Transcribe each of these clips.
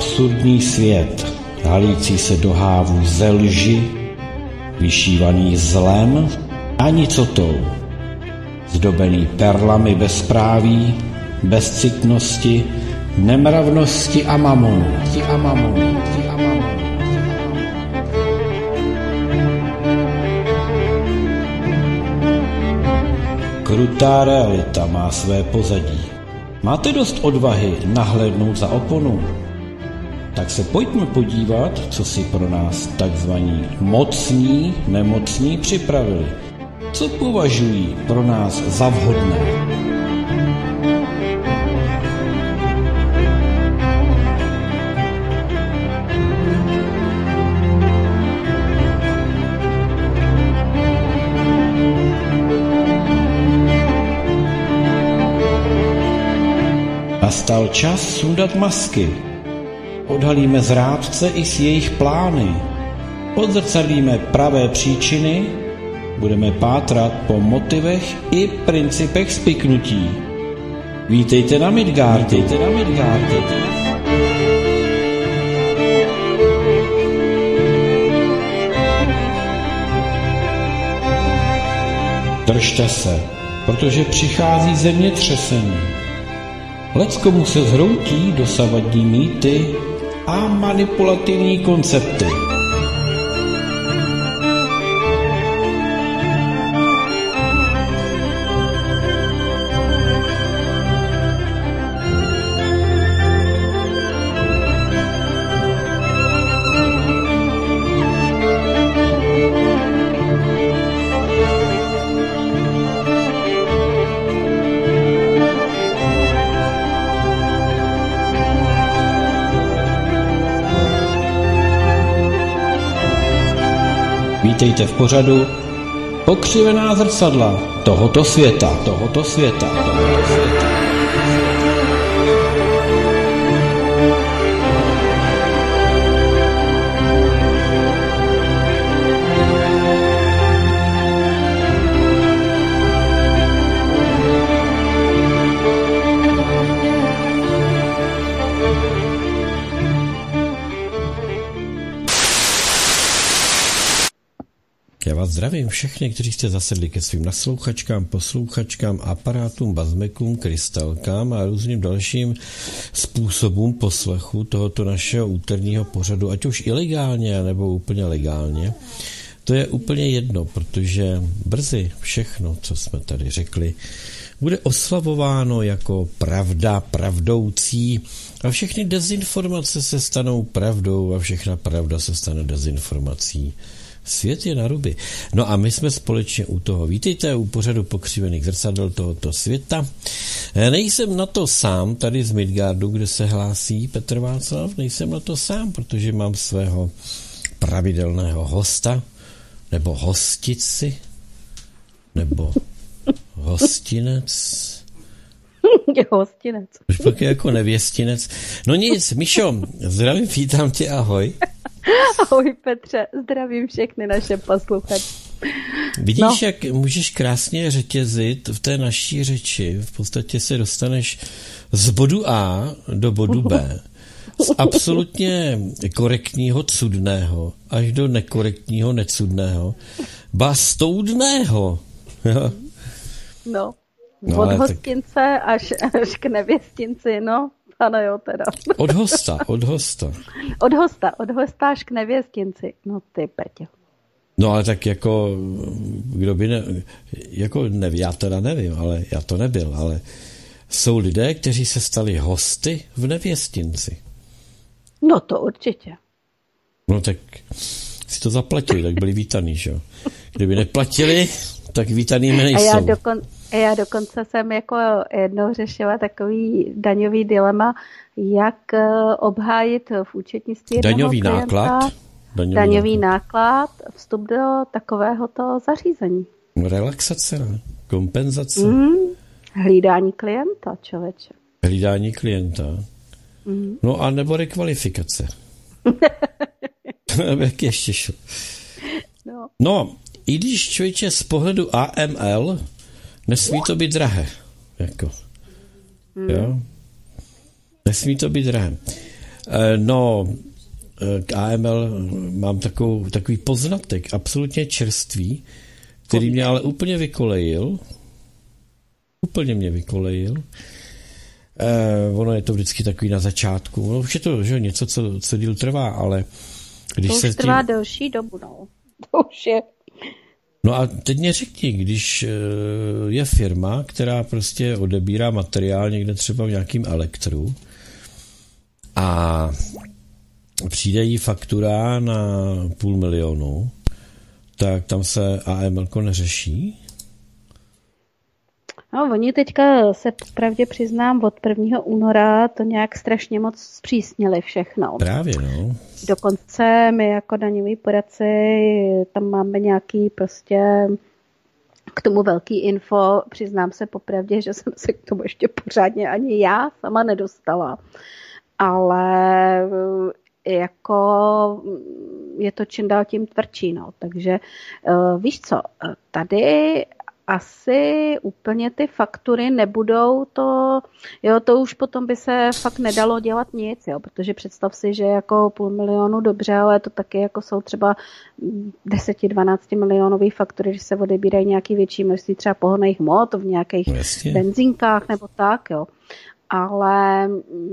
absurdní svět, halící se do hávů ze lži, vyšívaný zlem a nicotou, zdobený perlami bezpráví, bezcitnosti, nemravnosti a mamonu. Krutá realita má své pozadí. Máte dost odvahy nahlédnout za oponu? Tak se pojďme podívat, co si pro nás takzvaní mocní, nemocní připravili. Co považují pro nás za vhodné? Nastal čas sundat masky. Odhalíme zrádce i s jejich plány. Odzrcadlíme pravé příčiny. Budeme pátrat po motivech i principech spiknutí. Vítejte na Midgardu. Držte se, protože přichází zemětřesení. Leckomu se zhroutí dosavadní mýty a manipulativní koncepty. Vítejte v pořadu Pokřivená zrcadla tohoto světa. Já vás zdravím všechny, kteří jste zasedli ke svým naslouchačkám, posluchačkám, aparátům, bazmekům, krystalkám a různým dalším způsobům poslechu tohoto našeho úterního pořadu, ať už ilegálně, nebo úplně legálně. To je úplně jedno, protože brzy všechno, co jsme tady řekli, bude oslavováno jako pravda, pravdoucí a všechny dezinformace se stanou pravdou a všechna pravda se stane dezinformací. Svět je na ruby. No a my jsme společně u toho. Vítejte u pořadu Pokřivených zrcadel tohoto světa. Nejsem na to sám, tady z Midgardu, kde se hlásí Petr Václav, nejsem na to sám, protože mám svého pravidelného hosta, nebo hostici, nebo hostinec. Hostinec. Už pak je jako nevěstinec. No nic, Mišo, zdravím, vítám tě, ahoj. Ahoj Petře, zdravím všechny naše posluchače. Vidíš, jak můžeš krásně řetězit v té naší řeči. V podstatě se dostaneš z bodu A do bodu B. Z absolutně korektního cudného až do nekorektního necudného. Ba stoudného. No, od hostince až k nevěstinci, no. Ano jo, teda. Od hosta. Od hosta až k nevěstinci. No ty Petě. No ale tak jako, kdo by já teda nevím, ale já to nebyl, ale jsou lidé, kteří se stali hosty v nevěstinci. No to určitě. No tak si to zaplatili, tak byli vítaný, že jo. Kdyby neplatili, tak vítanými nejsou. Já dokonce jsem jako jednou řešila takový daňový dilema, jak obhájit v účetnictví daňový náklad, vstup do takovéhoto zařízení. Relaxace, kompenzace. Hlídání klienta, člověče. Hlídání klienta. No a nebo rekvalifikace. Jak ještě šlo. No, i když člověče z pohledu AML nesmí to být drahé. Jako. Jo? Nesmí to být drahé. No, k AML mám takový poznatek, absolutně čerstvý, který mě ale úplně vykolejil. Úplně mě vykolejil. Ono je to vždycky takový na začátku. No, už je to že, něco, co díl trvá, ale když to už se trvá delší dobu, no. To už je. No a teď mě řekni, když je firma, která prostě odebírá materiál někde třeba v nějakým elektru a přijde jí faktura na 500 000, tak tam se AML neřeší? No, oni teďka se pravdě přiznám, od 1. února to nějak strašně moc zpřísnili všechno. Právě, no. Dokonce my jako daňoví poradci tam máme nějaký prostě k tomu velký info. Přiznám se popravdě, že jsem se k tomu ještě pořádně ani já sama nedostala. Ale jako je to čím dál tím tvrdší, no. Takže víš co, tady asi úplně ty faktury nebudou to už potom by se fakt nedalo dělat nic, jo, protože představ si, že jako 500 000 dobře, ale to taky jako jsou třeba 10-12 milionový faktury, když se odebírají nějaký větší množství třeba pohonných hmot v nějakých benzínkách nebo tak, jo. Ale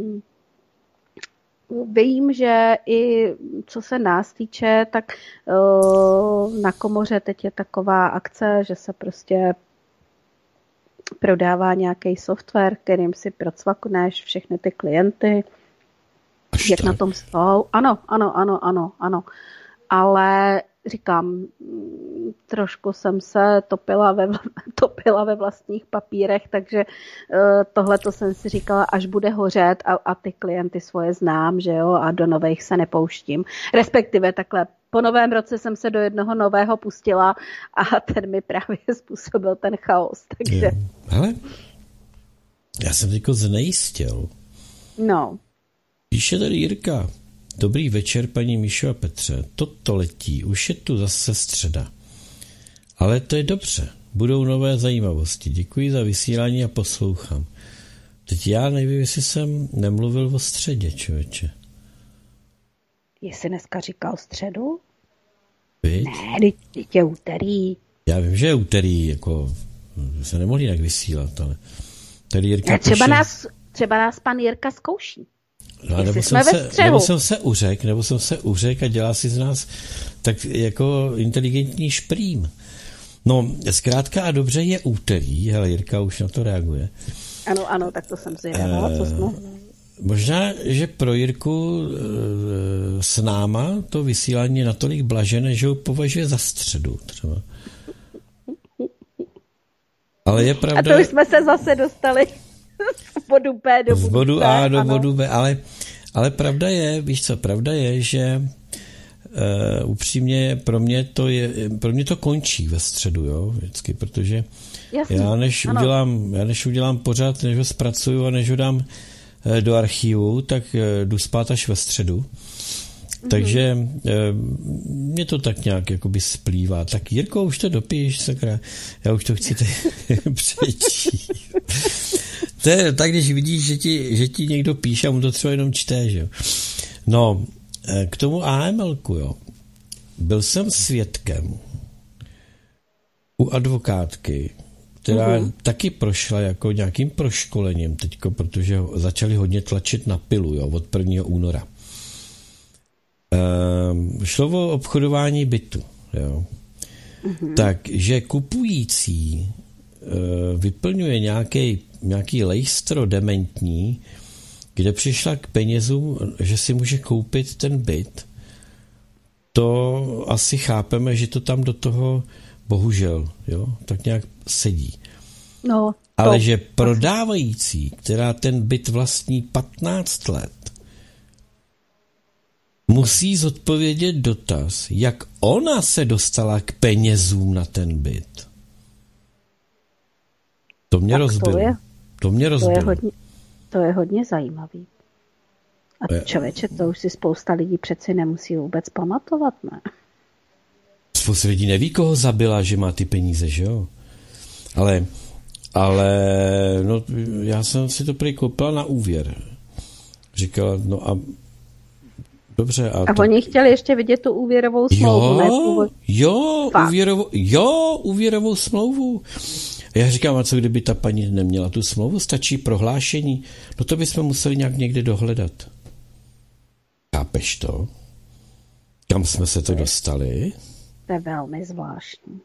vím, že i co se nás týče, tak na komoře teď je taková akce, že se prostě prodává nějaký software, kterým si procvakneš všechny ty klienty, jak na tom jsou. Ano. Ale říkám, trošku jsem se topila ve vlastních papírech, takže tohleto jsem si říkala, až bude hořet a ty klienty svoje znám, že jo, a do nových se nepouštím. Respektive takhle, po novém roce jsem se do jednoho nového pustila a ten mi právě způsobil ten chaos, takže... Hele, já jsem teďko znejistil. No. Píše tady Jirka. Dobrý večer, paní Míšo a Petře. Toto letí, už je tu zase středa. Ale to je dobře, budou nové zajímavosti. Děkuji za vysílání a poslouchám. Teď já nevím, jestli jsem nemluvil o středě, člověče. Jestli dneska říkal středu? Víš? Ne, teď je úterý. Já vím, že je úterý, jako se nemohli jinak vysílat, ale tady Jirka ne, třeba nás pan Jirka zkouší. No, nebo jsem se uřek a dělá si z nás tak jako inteligentní šprým. No, zkrátka a dobře je úterý, hele, Jirka už na to reaguje. Ano, tak to jsem zvědavá, co jsme... Možná, že pro Jirku s náma to vysílání je natolik blažené, že ho považuje za středu třeba. Ale je pravda... A to už jsme se zase dostali z bodu P do bodu bodu A do bodu B, ale pravda je, víš co, pravda je, že upřímně pro mě to končí ve středu, jo, vždycky, protože jasně, já než udělám pořád, než ho zpracuju a než ho dám do archivu, tak jdu spát až ve středu. Takže mě to tak nějak jakoby splývá. Tak Jirko, už to dopíš, sakra. Já už to chci přečíst. To je tak, když vidíš, že ti někdo píše a mu to třeba jenom čte, že jo. No, k tomu AML-ku, jo. Byl jsem svědkem u advokátky, která taky prošla jako nějakým proškolením teďko, protože začali hodně tlačit na pilu, jo, od 1. února. Šlo o obchodování bytu, jo. Takže kupující vyplňuje nějaký lejstro dementní, kde přišla k penězům, že si může koupit ten byt. To asi chápeme, že to tam do toho bohužel, jo, tak nějak sedí. No, ale že prodávající, která ten byt vlastní 15 let, musí zodpovědět dotaz, jak ona se dostala k penězům na ten byt. To mě rozbilo. To je hodně zajímavý. A člověče, to už si spousta lidí přeci nemusí vůbec pamatovat, ne? Spousta lidí neví, koho zabila, že má ty peníze, že jo? Ale no, já jsem si to prý koupila na úvěr. Říkala, no a Dobře. A oni chtěli ještě vidět tu úvěrovou smlouvu. Úvěrovou smlouvu. Já říkám, a co kdyby ta paní neměla tu smlouvu? Stačí prohlášení. No to bychom museli nějak někde dohledat. Chápeš to? Kam jsme se to dostali? To je velmi zvláštní.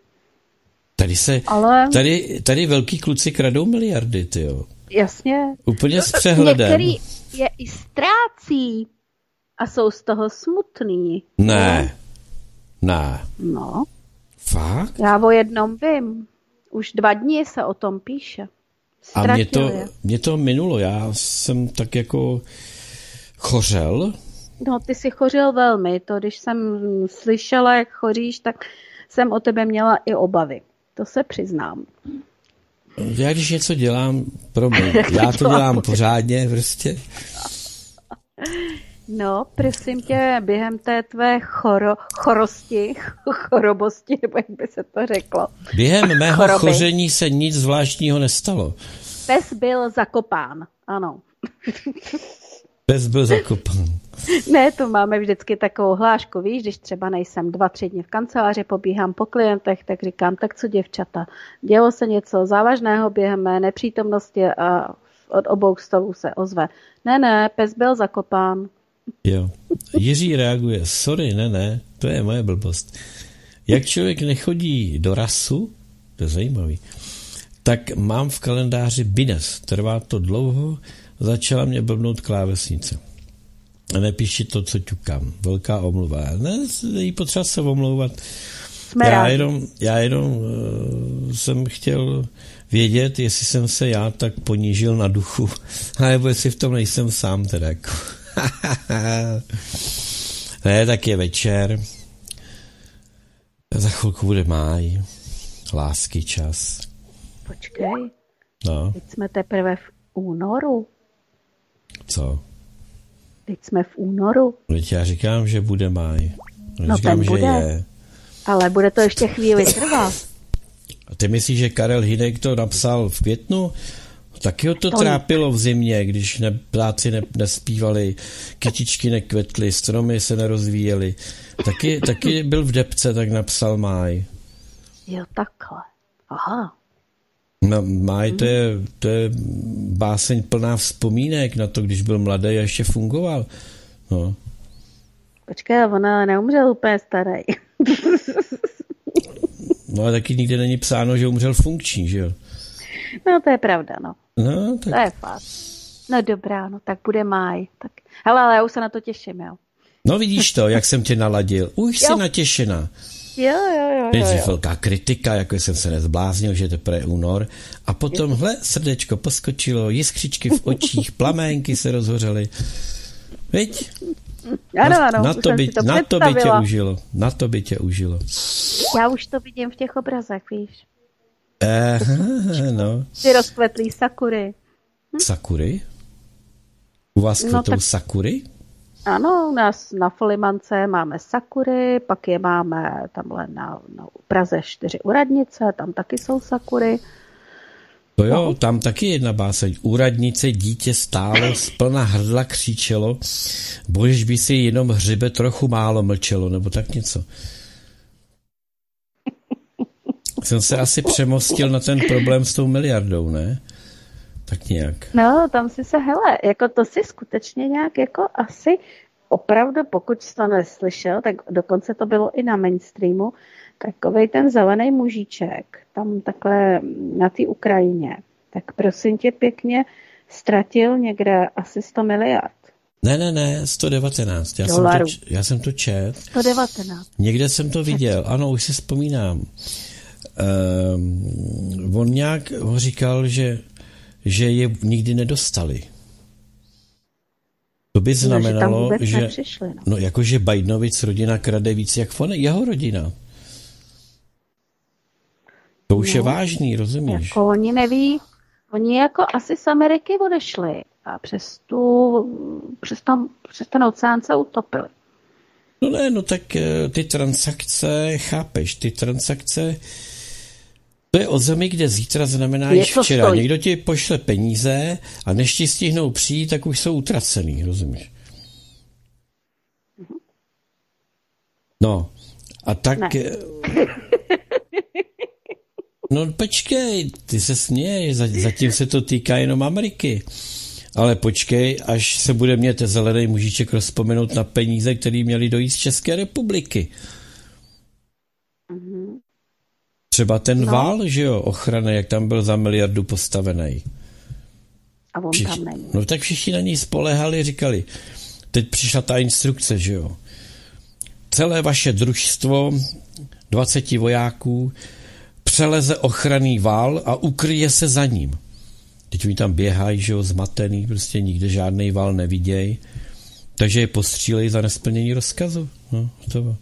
Tady velký kluci kradou miliardy, tyjo. Jasně. Úplně s přehledem. Některý je i ztrácí a jsou z toho smutný. Ne. No. Fakt? Já o jednom vím. Už 2 dny se o tom píše. Ztratil a mě to minulo. Já jsem tak jako chořel. No, ty jsi chořil velmi. To, když jsem slyšela, jak choříš, tak jsem o tebe měla i obavy. To se přiznám. Já když něco dělám, já to dělám pořádně prostě. No, prosím tě, během té tvé chorobosti, nebo jak by se to řeklo. Během mého choření se nic zvláštního nestalo. Pes byl zakopán, ano. Pes byl zakopán. Ne, to máme vždycky takovou hlášku, víš, když třeba nejsem 2-3 dny v kanceláři, pobíhám po klientech, tak říkám, tak co děvčata, dělo se něco závažného během mé nepřítomnosti a od obou stolů se ozve. Ne, pes byl zakopán. Jo. Jiří reaguje, sorry, ne, to je moje blbost. Jak člověk nechodí do rasu, to je zajímavý, tak mám v kalendáři bines. Trvá to dlouho, začala mě blbnout klávesnice. A nepíši to, co ťukám. Velká omluva. Ne, jí potřeba se omlouvat. Já jenom jsem chtěl vědět, jestli jsem se já tak ponížil na duchu, nebo jestli v tom nejsem sám teda. Jako. Ne, tak je večer. Za chvilku bude máj. Lásky čas. Počkej. No. Teď jsme teprve v únoru. Co? Teď jsme v únoru. Teď já říkám, že bude máj. No říkám, ten bude. Že je. Ale bude to ještě chvíli trvat. A ty myslíš, že Karel Hynek to napsal v květnu? Taky ho to trápilo v zimě, když ptáci nespívali, kytičky nekvetly, stromy se nerozvíjely. Taky byl v depce, tak napsal máj. Jo, takhle. Aha. No, máj to je báseň plná vzpomínek na to, když byl mladý a ještě fungoval. No. Počkej, ona neumřel úplně starý. No ale taky nikde není psáno, že umřel funkční, že jo? No to je pravda, no. No, tak... To je fakt. No dobrá, no tak bude máj. Tak. Hele, ale já už se na to těším, jo. No vidíš to, jak jsem tě naladil. Už jsi natěšená. Jo. Nejdřív velká kritika, jako jsem se nezbláznil, že teprve je únor. A potom, hle, srdečko poskočilo, jiskřičky v očích, plaménky se rozhořely. Viď? Ano. Na to by tě užilo. Já už to vidím v těch obrazech, víš. No. Ty rozkvetlý sakury. Sakury? U vás kvetou sakury? Ano, u nás na Folimance máme sakury, pak je máme tamhle na Praze 4 u radnice, tam taky jsou sakury. To jo, tam taky jedna báseň. U radnice dítě stálo, splna hrdla křičelo, bož by si jenom hřibe trochu málo mlčelo, nebo tak něco. Jsem se asi přemostil na ten problém s tou miliardou, ne? Tak nějak. No, tam si se, hele, jako to si skutečně nějak jako asi opravdu, pokud jsi to neslyšel, tak dokonce to bylo i na mainstreamu, takovej ten zelený mužíček, tam takhle na té Ukrajině, tak prosím tě pěkně ztratil někde asi 100 miliard. Ne, 119. Já jsem to čet. 119. Někde jsem to viděl, ano, už si vzpomínám. On říkal, že je nikdy nedostali. To by znamenalo, že nepřišli, no jakože Bidenovic rodina krade víc jak jeho rodina. To už je vážný, rozumíš? Jako oni neví, oni jako asi z Ameriky odešli a přes ten oceán se utopili. No tak ty transakce, chápeš, to je o zemi, kde zítra znamená již včera. Stojí. Někdo ti pošle peníze a než ti stihnou přijít, tak už jsou utracený, rozumíš? No, a tak... Ne. No počkej, ty se směješ, zatím se to týká jenom Ameriky. Ale počkej, až se bude mě ten zelený mužíček rozpomenout na peníze, které měly dojít z České republiky. Mm-hmm. Třeba ten vál, že jo, ochrany, jak tam byl za 1 miliardu postavený. A on tam není. No tak všichni na něj spolehali, říkali, teď přišla ta instrukce, že jo. Celé vaše družstvo, 20 vojáků, přeleze ochranný vál a ukryje se za ním. Teď oni tam běhají, že jo, zmatený, prostě nikde žádný vál nevidějí. Takže je postřílejí za nesplnění rozkazu. No, to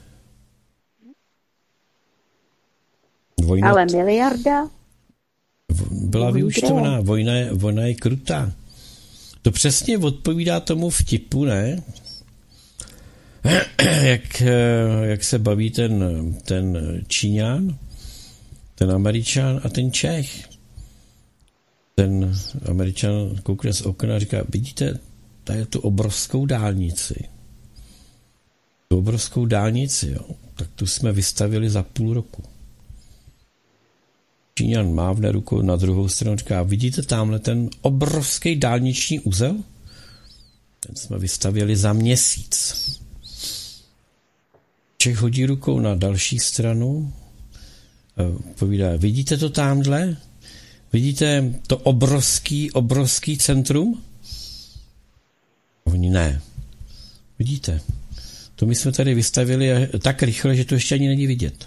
vojna, ale miliarda? Byla vyúčtovaná, vojna je krutá. To přesně odpovídá tomu vtipu, ne? Jak se baví ten Číňan, ten Američan a ten Čech. Ten Američan koukne z okna a říká, vidíte, tady tu obrovskou dálnici. Tu obrovskou dálnici, jo. Tak tu jsme vystavili za 0,5 roku. Číňan mávne rukou na druhou stranu, říká, vidíte tamhle ten obrovský dálniční uzel? Ten jsme vystavili za měsíc. Čech hodí rukou na další stranu, povídá, vidíte to tamhle? Vidíte to obrovský centrum? Oni ne. Vidíte? To my jsme tady vystavili tak rychle, že to ještě ani není vidět.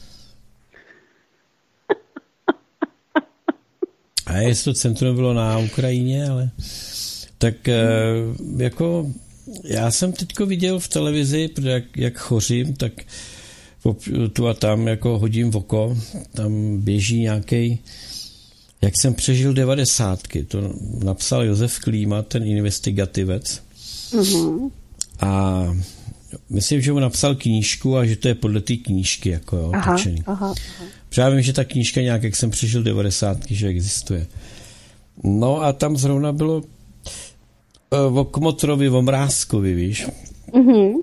A jestli to centrum bylo na Ukrajině, ale tak jako já jsem teďko viděl v televizi, jak chořím, tak tu a tam jako hodím v oko, tam běží nějaký, jak jsem přežil 90. To napsal Josef Klíma, ten investigativec. Mm-hmm. A myslím, že mu napsal knížku a že to je podle té knížky, jako jo, točený. Já vím, že ta knížka nějak, jak jsem přežil 90, že existuje. No a tam zrovna bylo o Kmotrovi, o Mrázkovi, víš. Mm-hmm.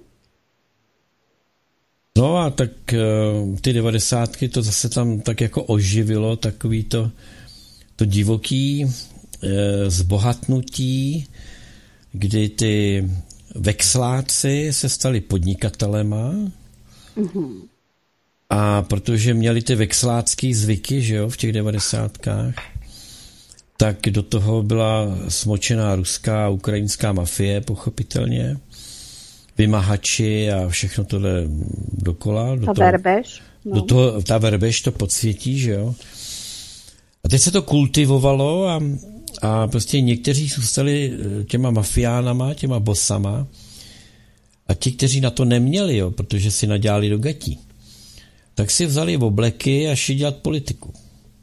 No a tak ty 90, to zase tam tak jako oživilo, takový to divoký zbohatnutí, kdy ty vexláci se stali podnikatelema. Mm-hmm. A protože měli ty vexlácký zvyky, že jo, v těch 90, tak do toho byla smočená ruská a ukrajinská mafie, pochopitelně. Vymahači a všechno tohle dokola. Verbež. No. Ta verbež to podsvětí, že jo. A teď se to kultivovalo a prostě někteří zůstali těma mafiánama, těma bosama a ti, kteří na to neměli, jo, protože si nadělali do gatí, tak si vzali obleky a šli dělat politiku.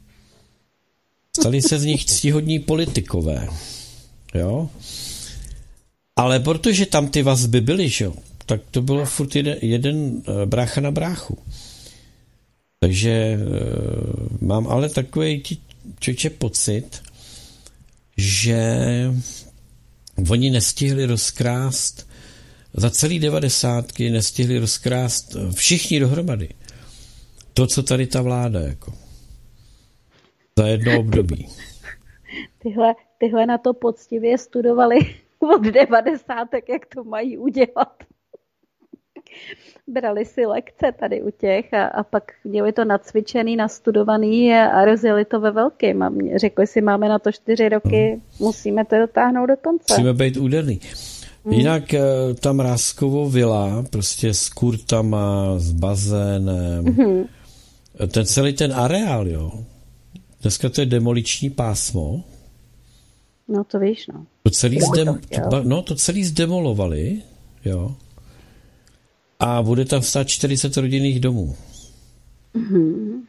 Stali se z nich ctihodní politikové. Jo? Ale protože tam ty vazby byly, že jo, tak to bylo furt jeden brácha na bráchu. Takže mám ale takový čoče pocit, že oni nestihli rozkrást za celý 90, nestihli rozkrást všichni dohromady. To, co tady ta vláda, jako. Za jedno období. Tyhle na to poctivě studovali od 90, jak to mají udělat. Brali si lekce tady u těch a pak měli to nacvičený, nastudovaný a rozjeli to ve velkém. Řekli si, máme na to 4 roky, musíme to dotáhnout do konce. Musíme být úderný. Jinak ta Mrázkovo vila, prostě s kurtama, s bazénem, ten celý ten areál, jo. Dneska to je demoliční pásmo. No to víš, no. To celý zdemolovali, jo. A bude tam stát 40 rodinných domů. Mm-hmm.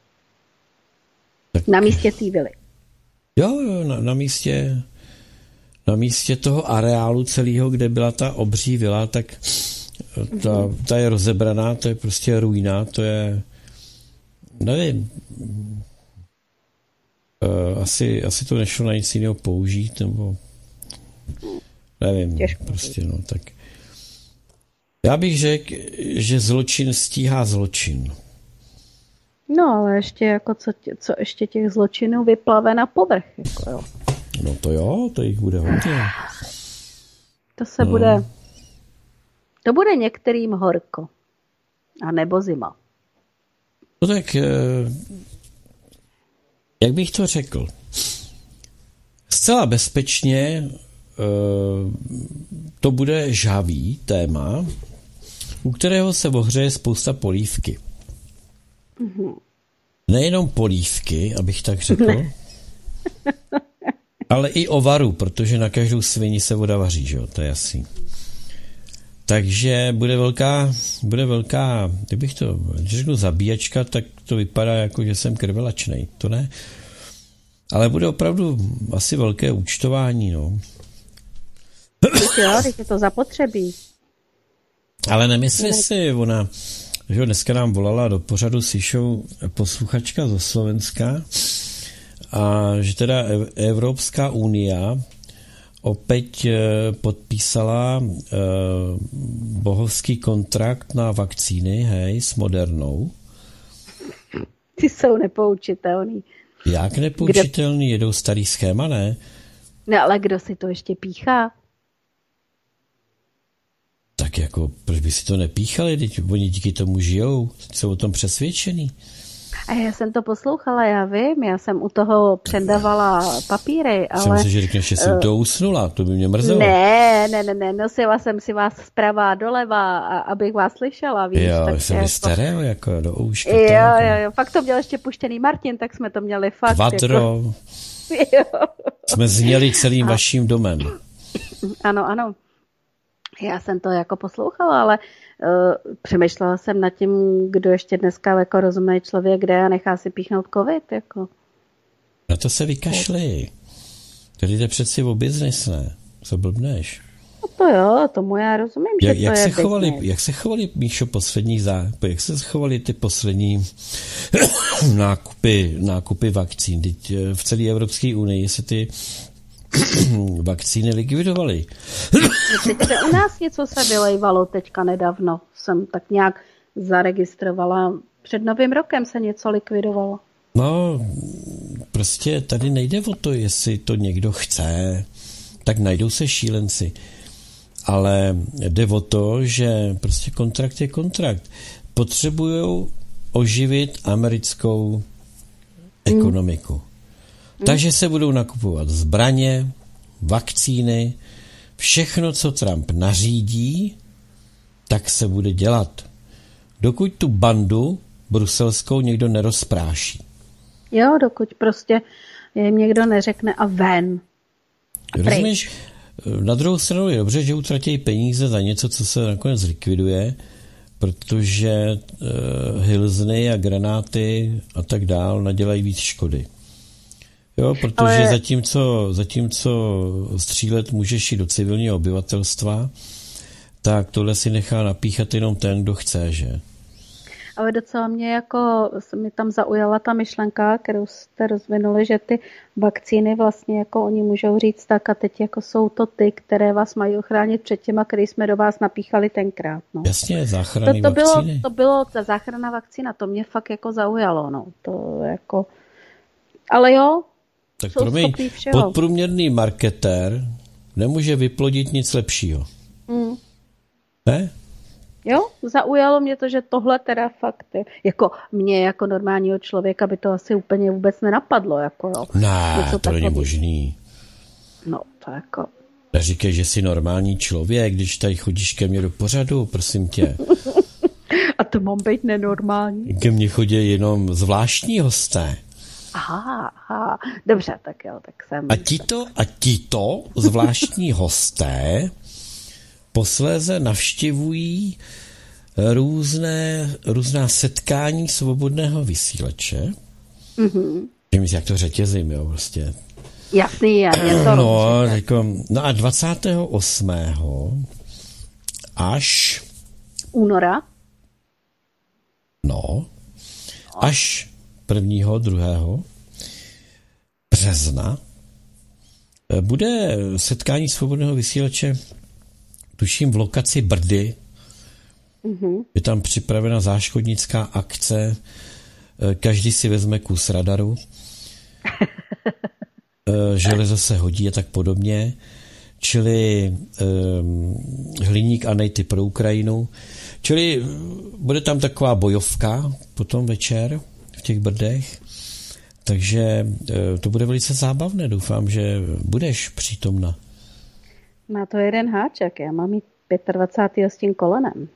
Na místě té vily. Jo, na místě toho areálu celého, kde byla ta obří vila, tak ta je rozebraná, to je prostě ruina, to je, nevím, asi to nešlo na nic jiného použít, nebo nevím, těžko. Prostě, no, tak Já bych řekl, že zločin stíhá zločin. No, ale ještě jako co ještě těch zločinů vyplave na povrch. Jako jo. No to jo, to jich bude hodně. To bude některým horko. A nebo zima. No tak, jak bych to řekl? Zcela bezpečně to bude žhavý téma, u kterého se ohřeje spousta polívky. Mm-hmm. Nejenom polívky, abych tak řekl, ale i ovaru, protože na každou svini se voda vaří, že jo, to je jasný. Takže bude velká, kdybych to řeknu zabíjačka, tak to vypadá jako, že jsem krvelačnej, to ne. Ale bude opravdu asi velké účtování, no. Jo, teď je to zapotřebí. Ale nemyslí si, ona, že dneska nám volala do pořadu s Išou posluchačka zo Slovenska a že teda Evropská unia opět podpísala bohovský kontrakt na vakcíny, hej, s Modernou. Ty jsou nepoučitelný. Jak nepoučitelný? Jedou starý schéma, ne? No ale kdo si to ještě píchá? Tak jako, proč by si to nepíchali? Teď oni díky tomu žijou, jsou o tom přesvědčený. A já jsem to poslouchala, já vím, já jsem u toho předávala papíry, ale... Jsem si, že řekneš, že jsem to usnula, to by mě mrzelo. Ne, nosila jsem si vás zprava doleva, abych vás slyšela, víš. Jo, tak jsem stereo, jako do ouška. Jo, fakt to měl ještě puštěný Martin, tak jsme to měli fakt. Kvadro. Jako... Jsme zněli celým vaším domem. Ano. Já jsem to jako poslouchala, ale přemýšlela jsem nad tím, kdo ještě dneska jako rozumný člověk jde a nechá si píchnout covid. Jako. Na to se vykašli. Tady jde přeci o biznis, ne? Co blbneš? No to jo, tomu já rozumím, že to je biznis. Jak se chovali, Míšo, jak se chovali ty poslední nákupy vakcín? Teď v celé Evropské unii se ty vakcíny likvidovaly. Teď u nás něco se vylejvalo teďka nedávno. Jsem tak nějak zaregistrovala. Před Novým rokem se něco likvidovalo. No, prostě tady nejde o to, jestli to někdo chce, tak najdou se šílenci. Ale jde o to, že prostě kontrakt je kontrakt. Potřebujou oživit americkou ekonomiku. Takže se budou nakupovat zbraně, vakcíny, všechno, co Trump nařídí, tak se bude dělat. Dokud tu bandu bruselskou někdo nerozpráší. Jo, dokud prostě jim někdo neřekne a ven. A rozumíš? Na druhou stranu je dobře, že utratí peníze za něco, co se nakonec likviduje, protože hilzny a granáty a tak dál nadělají víc škody. Jo, protože zatímco střílet můžeš i do civilního obyvatelstva, tak tohle si nechá napíchat jenom ten, kdo chce, že? Ale docela mě tam zaujala ta myšlenka, kterou jste rozvinuli, že ty vakcíny vlastně jako oni můžou říct tak a teď jako jsou to ty, které vás mají ochránit před těma, který jsme do vás napíchali tenkrát. No. Jasně, záchranné vakcíny. To bylo ta záchranná vakcína, to mě fakt jako zaujalo, no. To jako... Ale jo, tak promiň, podprůměrný marketér nemůže vyplodit nic lepšího. Ne? Jo, zaujalo mě to, že tohle teda fakt je, jako mě jako normálního člověka by to asi úplně vůbec nenapadlo. Jako, jo. Ne, to není možný. No, to jako... Neříkej, že jsi normální člověk, když tady chodíš ke mně do pořadu, prosím tě. A to mám být nenormální. Ke mně chodí jenom zvláštní hosté. Aha, dobře, tak jo, tak jsem... A tito zvláštní hosté posléze navštěvují různá setkání svobodného vysílače. Jak to řetězím, jo, prostě. Jasný, já mě to no a 28. až... Února? No, až 1. 2. března bude setkání svobodného vysílače, tuším v lokaci Brdy Je tam připravena záškodnická akce, každý si vezme kus radaru, železo se hodí a tak podobně, čili hliník a nejty pro Ukrajinu, čili bude tam taková bojovka potom večer v těch Brdech, takže to bude velice zábavné, doufám, že budeš přítomna. Má to jeden háček, já mám jít 25. s tím kolenem.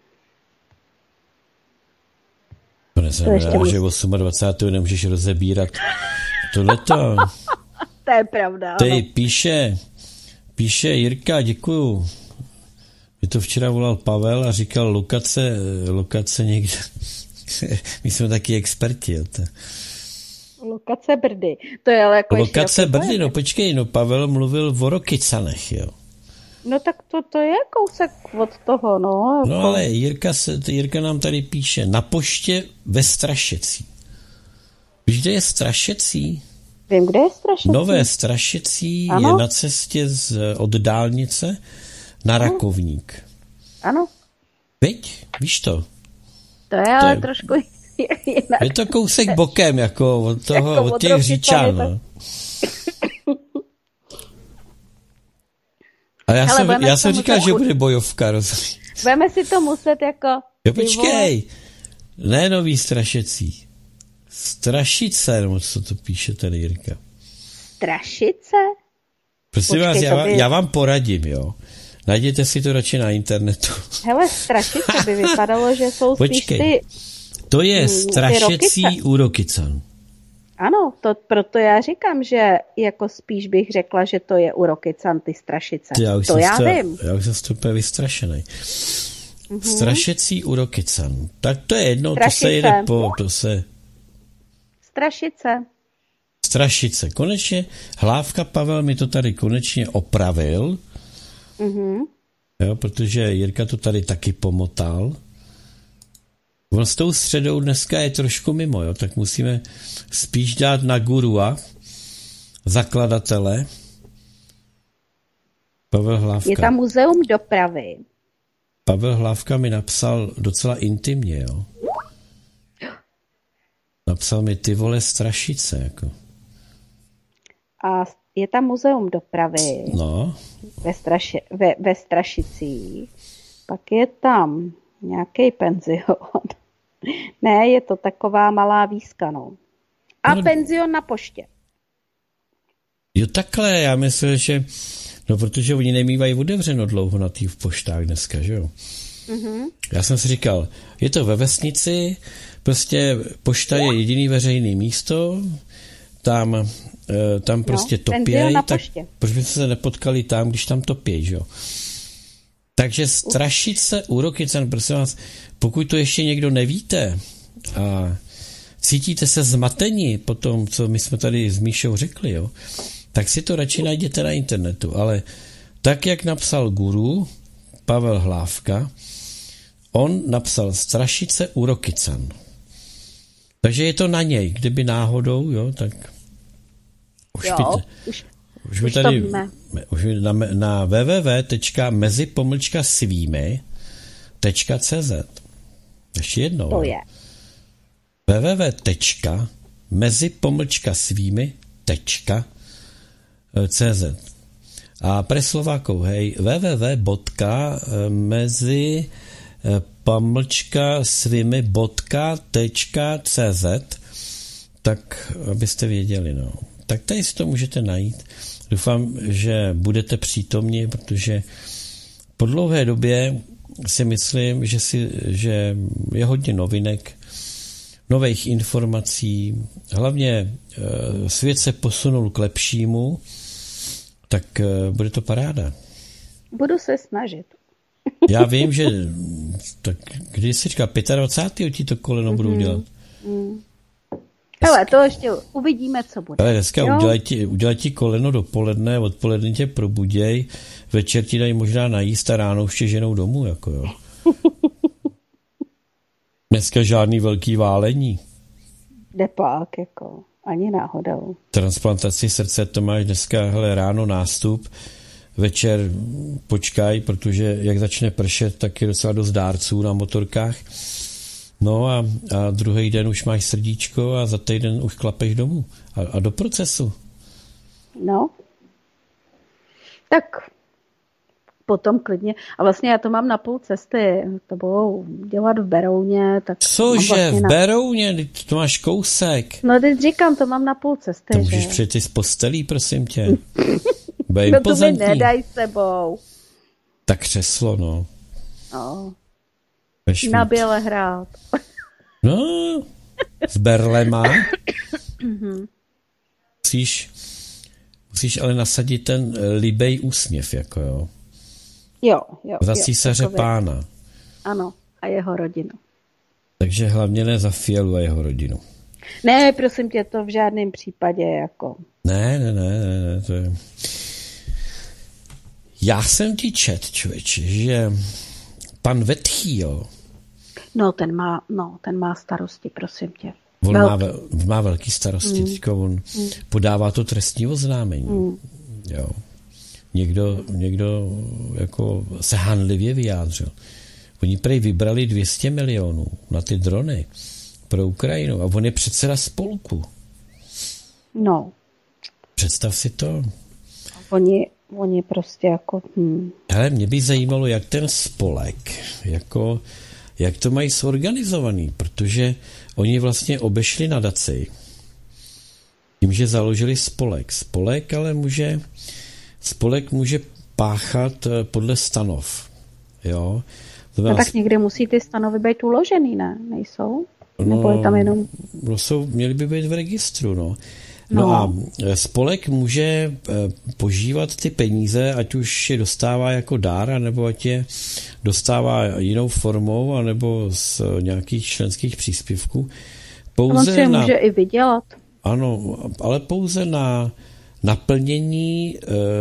To neznamená, že 28. nemůžeš rozebírat tohleto. To je pravda. Tady píše Jirka, děkuju. Mě to včera volal Pavel a říkal lokace někde. My jsme taky experti. Jo. Lokace Brdy. To je ale jako lokace Brdy, no počkej, no Pavel mluvil o Rokycanech, jo. No tak to je kousek od toho, no. Jako... No ale Jirka nám tady píše, na poště ve Strašecí. Víš, kde je Strašecí? Vím, kde je Strašecí. Nové Strašecí je na cestě od dálnice na Rakovník. Ano. Viď? Víš to? To je ale trošku jinak. Je to kousek bokem, jako od toho, jako od těch Říčan. No. A já jsem říkal, že bude bojovka, rozumíš? Budeme si to muset jako... Jo, počkej. Ne Nový Strašecí. Strašice, nebo co to píše tady Jirka. Strašice? Prosím vás, já vám poradím, jo. Najděte si to radši na internetu. Hele, Strašice by vypadalo, že jsou spíš ty... To je Strašecí u Rokycan. Ano, proto já říkám, že jako spíš bych řekla, že to je u Rokycan ty Strašice. Já vím. Já už jsem z toho úplně vystrašenej. Strašecí u Rokycan. Tak to je jedno, to se jede Strašice. Konečně Hlávka Pavel mi to tady konečně opravil. Jo, protože Jirka to tady taky pomotal. On s tou středou dneska je trošku mimo, jo, tak musíme spíš dát na gurua, zakladatele, Pavel Hlávka. Je tam muzeum dopravy. Pavel Hlávka mi napsal docela intimně, jo. Napsal mi, ty vole, Strašice, jako. A je tam muzeum dopravy. No. Ve Strašicích. Pak je tam nějaký penzion. Ne, je to taková malá výska, no. A penzion na poště. Jo, takhle, já myslím, že... No, protože oni nemývají otevřeno dlouho na v poštách dneska, že jo? Já jsem si říkal, je to ve vesnici, prostě pošta je jediný veřejný místo, tam prostě topěj, tak proč bychom se nepotkali tam, když tam topěj, že jo? Takže Strašice u Rokycan, prosím vás, pokud to ještě někdo nevíte a cítíte se zmatení po tom, co my jsme tady s Míšou řekli, jo, tak si to radši najděte na internetu, ale tak, jak napsal guru Pavel Hlávka, on napsal Strašice u Rokycan. Takže je to na něj, kdyby náhodou, jo, tak už mi tady na www.mezi-svými.cz ještě jednou. To je. www.mezi-svými.cz a pre Slovákov, hej, www.mezi-svými.cz tak abyste věděli, no. Tak tady si to můžete najít. Doufám, že budete přítomni, protože po dlouhé době si myslím, že je hodně novinek, nových informací, hlavně svět se posunul k lepšímu, tak bude to paráda. Budu se snažit. Já vím, že tak když se říká 25. ti to koleno budou dělat. Hele, to ještě uvidíme, co bude. Ale dneska udělaj ti koleno dopoledne, odpoledne tě probuděj, večer ti dají možná najíst a ráno už tě ženou domů, jako jo. Dneska žádný velký válení. Depák, jako, ani náhodou. Transplantaci srdce to máš dneska, hele, ráno nástup, večer počkaj, protože jak začne pršet, tak je docela dost dárců na motorkách. No a druhý den už máš srdíčko a za týden už klapeš domů. A do procesu. No. Tak potom klidně. A vlastně já to mám na půl cesty. To budou dělat v Berouně. Tak cože, vlastně v Berouně? To máš kousek. No teď říkám, to mám na půl cesty. To můžeš přijet z postelí, prosím tě. No to mi nedaj sebou. Tak křeslo, no. No. Na Bělehrad. No, s berlema. Musíš ale nasadit ten libej úsměv, jako jo. Jo. Za císaře pána. Ano, a jeho rodinu. Takže hlavně ne za Fialu a jeho rodinu. Ne, prosím tě, to v žádném případě, jako. Ne, to je... Já jsem ti čet, člověče, že pan Vetchýl, ten má starosti, prosím tě. On má velký starosti, teďko on podává to trestní oznámení. Jo. Někdo jako se hanlivě vyjádřil. Oni prej vybrali 200 milionů na ty drony pro Ukrajinu a on je předseda spolku. No. Představ si to. Oni prostě jako... Hele, mě by zajímalo, jak ten spolek, jak to mají zorganizovaný, protože oni vlastně obešli nadaci tím, že založili spolek. Spolek může páchat podle stanov. Jo? No tak někde musí ty stanovy být uložený, ne? Nejsou? Nebo je tam jenom... Měly by být v registru, no. No a spolek může požívat ty peníze, ať už je dostává jako dár, nebo ať je dostává jinou formou, anebo z nějakých členských příspěvků. On si je může i vydělat. Ano, ale pouze na naplnění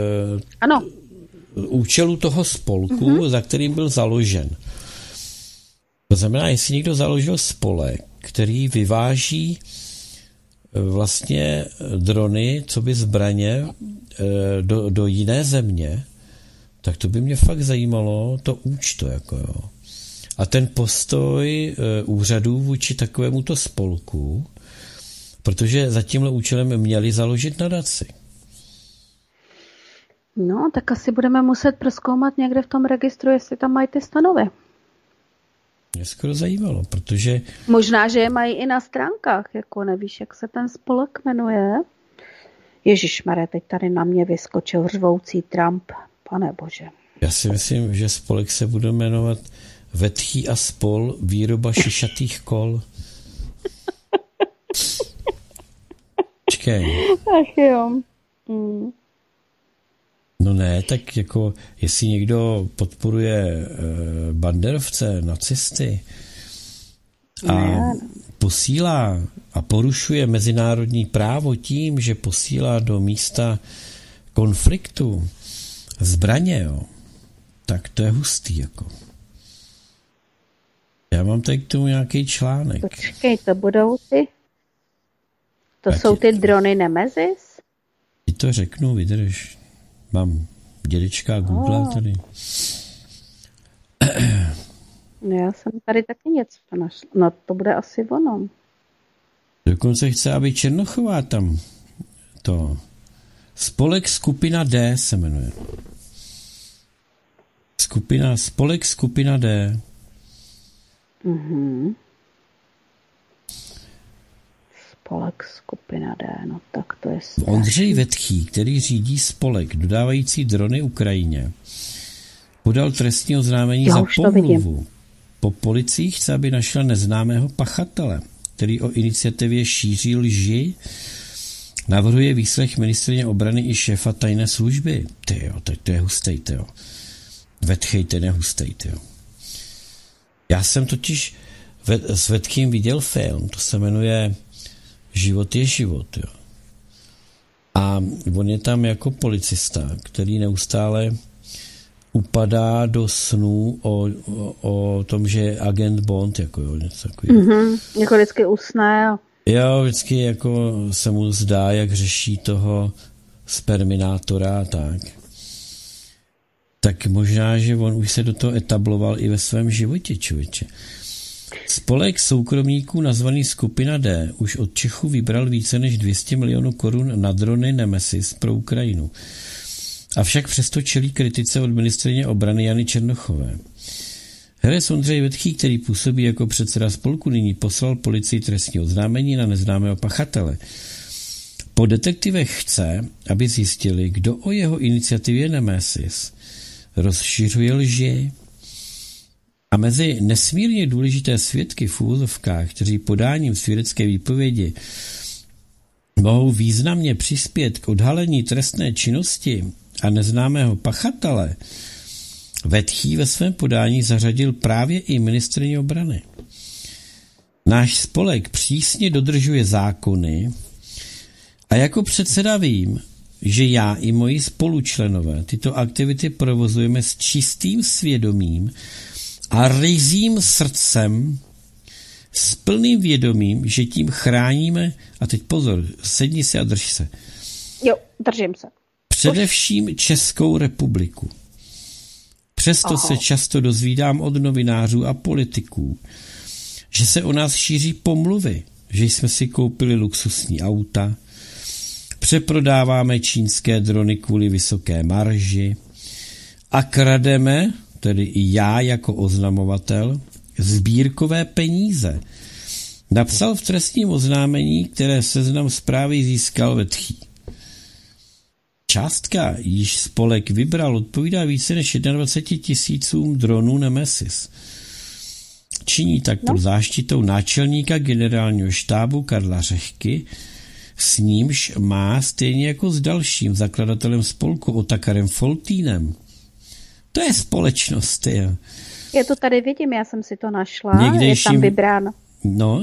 účelu toho spolku, za kterým byl založen. To znamená, jestli někdo založil spolek, který vyváží vlastně drony, co by zbraně do jiné země, tak to by mě fakt zajímalo to účto, jako jo. A ten postoj úřadů vůči takovémuto spolku, protože za tímhle účelem měli založit nadaci. No, tak asi budeme muset prozkoumat někde v tom registru, jestli tam mají ty stanovy. Mě skoro zajímalo, protože... Možná, že je mají i na stránkách, jako nevíš, jak se ten spolek jmenuje. Ježišmarja, teď tady na mě vyskočil řvoucí Trump, pane bože. Já si myslím, že spolek se bude jmenovat Vetchý a spol, výroba šišatých kol. Počkej. Ach jo. No ne, tak jako jestli někdo podporuje banderovce, nacisty a posílá a porušuje mezinárodní právo tím, že posílá do místa konfliktu zbraně, jo, tak to je hustý, jako. Já mám tady k tomu nějaký článek. Počkej, to budou ty? To jsou ty drony Nemesis? Ti to řeknu, vydrž. Mám dědečka Google tady. No já jsem tady taky něco našla. No to bude asi ono. Dokonce chce, aby Černochová tam to... Spolek skupina D se jmenuje. Spolek skupina D. Spolek skupina D, no tak to je strašný. Ondřej Vetchý, který řídí spolek dodávající drony Ukrajině, podal trestní oznámení za pomluvu. Po policii chce, aby našla neznámého pachatele, který o iniciativě šíří lži, navrhuje výslech ministryně obrany i šéfa tajné služby. Tyjo, to je hustej, tyjo. Vetchej, ten je hustej, tyjo. Já jsem totiž s Vetchým viděl film, to se jmenuje Život je život, jo. A on je tam jako policista, který neustále upadá do snů o tom, že je agent Bond, jako jo, něco takového. Jako vždycky usne. Jo, vždycky jako se mu zdá, jak řeší toho sperminátora a tak. tak možná, že on už se do toho etabloval i ve svém životě, člověče. Spolek soukromníků nazvaný Skupina D už od Čechů vybral více než 200 milionů korun na drony Nemesis pro Ukrajinu. Avšak přesto čelí kritice od ministryně obrany Jany Černochové. Herec Ondřej Vetchý, který působí jako předseda spolku, nyní poslal policii trestní oznámení na neznámého pachatele. Po detektivech chce, aby zjistili, kdo o jeho iniciativě Nemesis rozšiřuje lži. A mezi nesmírně důležité svědky v úvozovkách, kteří podáním svědecké výpovědi mohou významně přispět k odhalení trestné činnosti a neznámého pachatele, Vetchý ve svém podání zařadil právě i ministryni obrany. Náš spolek přísně dodržuje zákony a jako předseda vím, že já i moji spolučlenové tyto aktivity provozujeme s čistým svědomím a ryzím srdcem, s plným vědomím, že tím chráníme, a teď pozor, sedni si a drž se. Jo, držím se. Především Českou republiku. Přesto se často dozvídám od novinářů a politiků, že se o nás šíří pomluvy, že jsme si koupili luxusní auta, přeprodáváme čínské drony kvůli vysoké marži a krademe, tedy i já jako oznamovatel, sbírkové peníze. Napsal v trestním oznámení, které Seznam Zprávy získal Vetchý. Částka, již spolek vybral, odpovídá více než 21 000 dronů Nemesis. Činí tak pod záštitou náčelníka generálního štábu Karla Řehky, s nímž má stejně jako s dalším zakladatelem spolku Otakarem Foltýnem. To je společnost, je. Já to tady vidím, já jsem si to našla, je tam vybráno. No,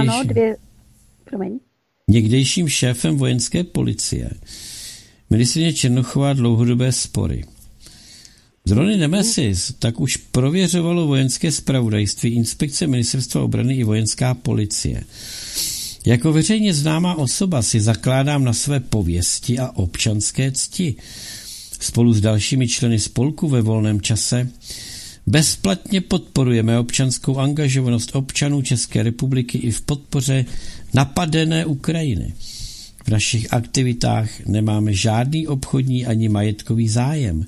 někdejším šéfem vojenské policie. Ministryně Černochová dlouhodobé spory. Drony Nemesis tak už prověřovalo vojenské zpravodajství, inspekce ministerstva obrany i vojenská policie. Jako veřejně známá osoba si zakládám na své pověsti a občanské cti. Spolu s dalšími členy spolku ve volném čase bezplatně podporujeme občanskou angažovanost občanů České republiky i v podpoře napadené Ukrajiny. V našich aktivitách nemáme žádný obchodní ani majetkový zájem.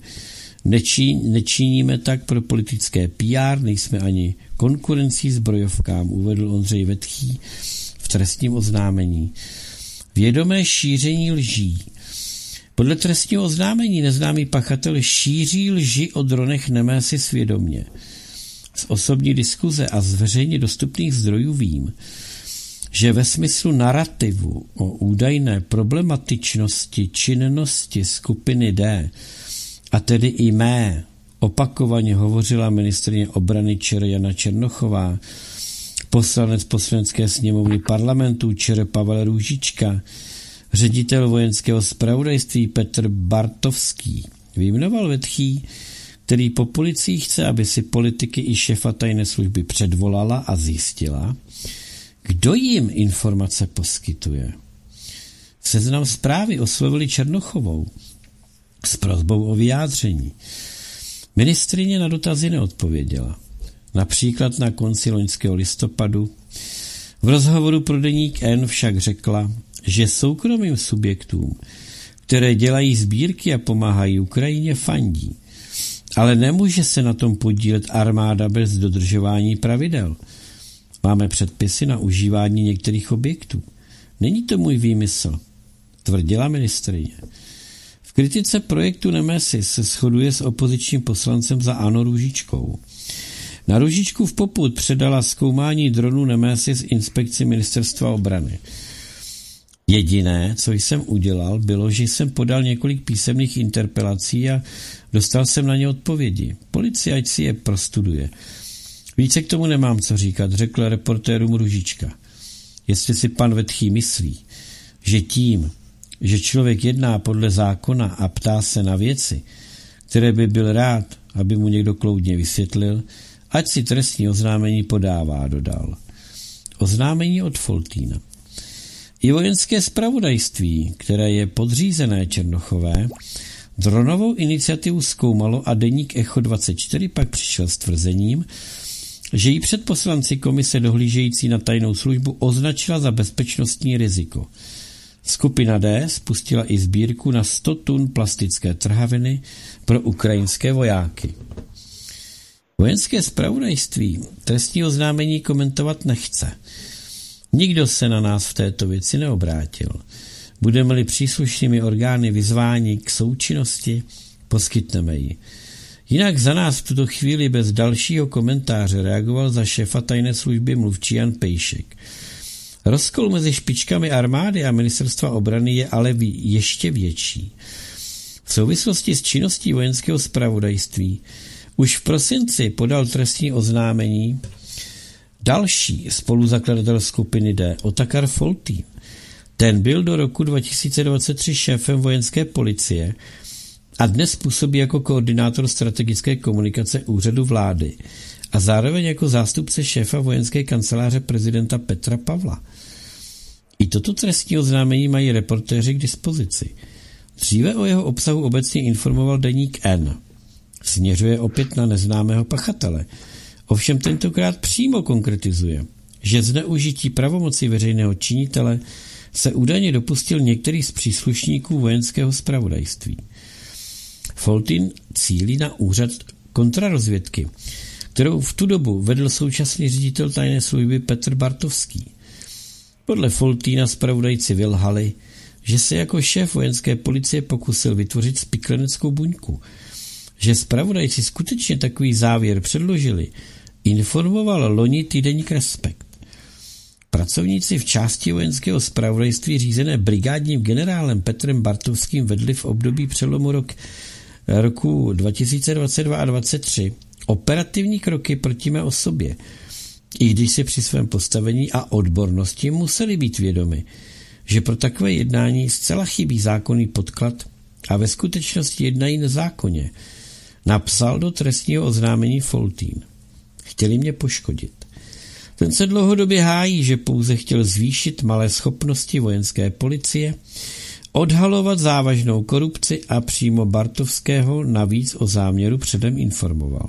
Nečiníme tak pro politické PR, nejsme ani konkurencí zbrojovkám, uvedl Ondřej Vetchý v trestním oznámení. Vědomé šíření lží. Podle trestního oznámení neznámý pachatel šíří lži o dronech Nemesis svědomě. Z osobní diskuze a z veřejně dostupných zdrojů vím, že ve smyslu narrativu o údajné problematičnosti činnosti skupiny D, a tedy i mé, opakovaně hovořila ministryně obrany ČR Jana Černochová, poslanec Poslanecké sněmovny Parlamentu ČR Pavel Růžička, ředitel vojenského zpravodajství Petr Bartovský. Vyjmenoval Vetchý, který po policii chce, aby si politiky i šéfa tajné služby předvolala a zjistila, kdo jim informace poskytuje. Seznam Zprávy oslovili Černochovou s prosbou o vyjádření. Ministryně na dotazy neodpověděla. Například na konci loňského listopadu v rozhovoru pro deník N však řekla, že soukromým subjektům, které dělají sbírky a pomáhají Ukrajině, fandí. Ale nemůže se na tom podílet armáda bez dodržování pravidel. Máme předpisy na užívání některých objektů. Není to můj výmysl, tvrdila ministryně. V kritice projektu Nemesis se shoduje s opozičním poslancem za ANO Růžičkou. Na Růžičku v popud předala zkoumání dronů Nemesis inspekci ministerstva obrany. Jediné, co jsem udělal, bylo, že jsem podal několik písemných interpelací a dostal jsem na ně odpovědi. Policie ať si je prostuduje. Více k tomu nemám co říkat, řekl reportérům Růžička. Jestli si pan Vetchý myslí, že tím, že člověk jedná podle zákona a ptá se na věci, které by byl rád, aby mu někdo kloudně vysvětlil, ať si trestní oznámení podává, dodal. Oznámení od Foltýna. I vojenské zpravodajství, které je podřízené Černochové, Dronovou iniciativu zkoumalo a deník Echo 24 pak přišel s tvrzením, že ji před poslanci komise dohlížející na tajnou službu označila za bezpečnostní riziko. Skupina D spustila i sbírku na 100 tun plastické trhaviny pro ukrajinské vojáky. Vojenské zpravodajství trestní oznámení komentovat nechce. Nikdo se na nás v této věci neobrátil. Budeme-li příslušnými orgány vyzváni k součinnosti, poskytneme ji. Jinak za nás v tuto chvíli bez dalšího komentáře reagoval za šéfa tajné služby mluvčí Jan Pejšek. Rozkol mezi špičkami armády a ministerstva obrany je ale ještě větší. V souvislosti s činností vojenského zpravodajství už v prosinci podal trestní oznámení další spoluzakladatel skupiny D, Otakar Foltýn. Ten byl do roku 2023 šéfem vojenské policie a dnes působí jako koordinátor strategické komunikace úřadu vlády a zároveň jako zástupce šéfa vojenské kanceláře prezidenta Petra Pavla. I toto trestní oznámení mají reportéři k dispozici. Dříve o jeho obsahu obecně informoval deník N. Směřuje opět na neznámého pachatele. Ovšem tentokrát přímo konkretizuje, že zneužití pravomoci veřejného činitele se údajně dopustil některý z příslušníků vojenského zpravodajství. Foltýn cílí na úřad kontrarozvědky, kterou v tu dobu vedl současný ředitel tajné služby Petr Bartovský. Podle Foltýna zpravodajci vylhali, že se jako šéf vojenské policie pokusil vytvořit spikleneckou buňku. Že zpravodajci skutečně takový závěr předložili, informoval loni týdeník Respekt. Pracovníci v části vojenského zpravodajství řízené brigádním generálem Petrem Bartovským vedli v období přelomu roku 2022 a 2023 operativní kroky proti mé osobě, i když si při svém postavení a odbornosti museli být vědomi, že pro takové jednání zcela chybí zákonný podklad a ve skutečnosti jednají nezákonně, napsal do trestního oznámení Foltýn. Chtěli mě poškodit. Ten se dlouhodobě hájí, že pouze chtěl zvýšit malé schopnosti vojenské policie, odhalovat závažnou korupci a přímo Bartovského navíc o záměru předem informoval.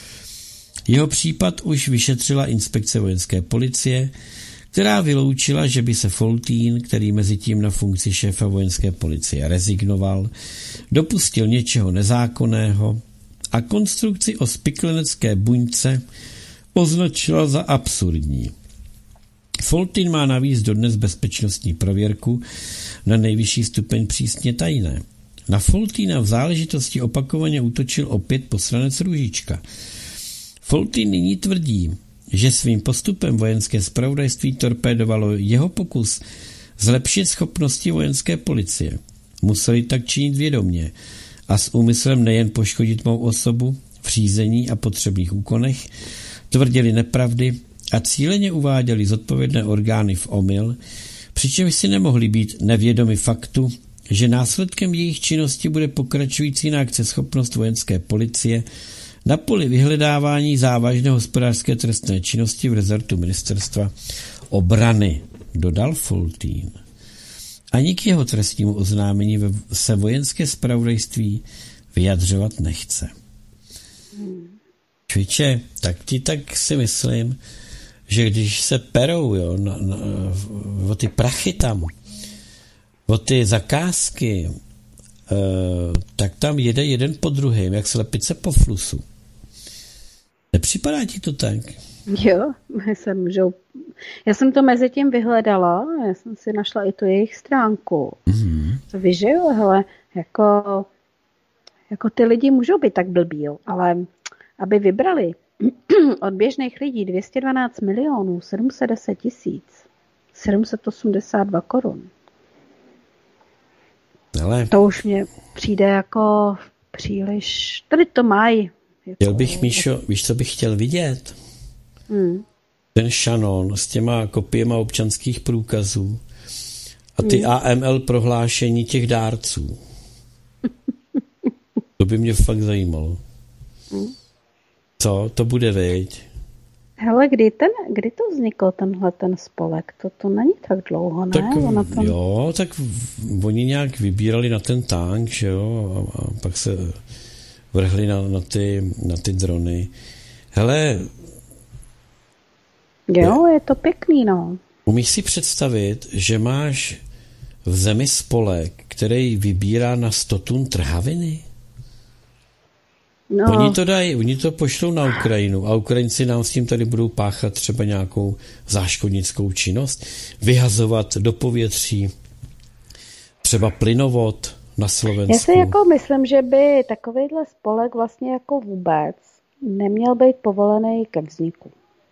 Jeho případ už vyšetřila inspekce vojenské policie, která vyloučila, že by se Foltýn, který mezitím na funkci šéfa vojenské policie rezignoval, dopustil něčeho nezákonného a konstrukci o spiklenecké buňce označila za absurdní. Foltýn má navíc dodnes bezpečnostní prověrku na nejvyšší stupeň přísně tajné. Na Foltýna v záležitosti opakovaně útočil opět poslanec Růžička. Foltýn nyní tvrdí, že svým postupem vojenské zpravodajství torpédovalo jeho pokus zlepšit schopnosti vojenské policie. Museli tak činit vědomě a s úmyslem nejen poškodit mou osobu v řízení a potřebných úkonech, tvrdili nepravdy a cíleně uváděli zodpovědné orgány v omyl, přičemž si nemohli být nevědomi faktu, že následkem jejich činnosti bude pokračující neakceschopnost vojenské policie na poli vyhledávání závažné hospodářské trestné činnosti v rezortu ministerstva obrany, dodal Foltýn. Ani k jeho trestnímu oznámení se vojenské zpravodajství vyjadřovat nechce. Čviče, tak si myslím, že když se perou o ty prachy tam, o ty zakázky, tak tam jede jeden po druhém, jak slepice po flusu. Nepřipadá ti to tak? Jo, já jsem to mezi tím vyhledala, já jsem si našla i tu jejich stránku. Mm-hmm. To víš, že jo, hele, jako ty lidi můžou být tak blbý, jo, ale aby vybrali od běžných lidí 212 milionů 710 000 782 korun. Ale to už mě přijde jako příliš, tady to mají. Chtěl bych, Míšo, víš, co bych chtěl vidět? Ten šanon s těma kopiema občanských průkazů a ty AML prohlášení těch dárců. To by mě fakt zajímalo. Co? To bude, viď? Hele, kdy to vznikl ten spolek? To není tak dlouho, ne? Tak, jo, tak oni nějak vybírali na ten tank, že jo, a pak se vrhli na ty drony. Hele. Jo, je to pěkný, no. Umíš si představit, že máš v zemi spolek, který vybírá na 100 tun trhaviny? No. Oni to pošlou na Ukrajinu a Ukrajinci nám s tím tady budou páchat třeba nějakou záškodnickou činnost, vyhazovat do povětří třeba plynovod na Slovensku. Já si jako myslím, že by takovýhle spolek vlastně jako vůbec neměl být povolený ke vzniku.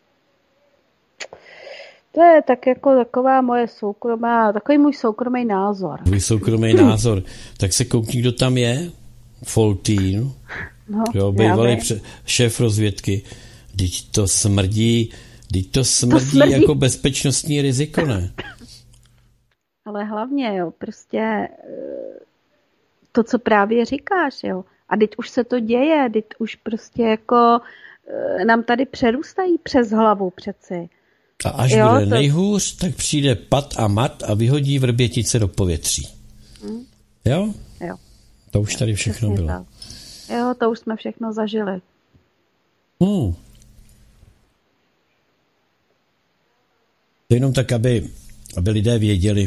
To je tak jako takový můj soukromý názor. Můj soukromý názor. Tak se koukni, kdo tam je. Foltín. No, bývalý šéf rozvědky. Teď to smrdí jako bezpečnostní riziko, ne? Ale hlavně, jo, prostě to, co právě říkáš, jo. A teď už se to děje, teď už prostě jako nám tady přerůstají přes hlavu přeci. A až bude nejhůř, tak přijde pat a mat a vyhodí Vrbětice do povětří. Jo? Jo. To už tady všechno bylo. Tak. Jo, to už jsme všechno zažili. To jenom tak, aby lidé věděli,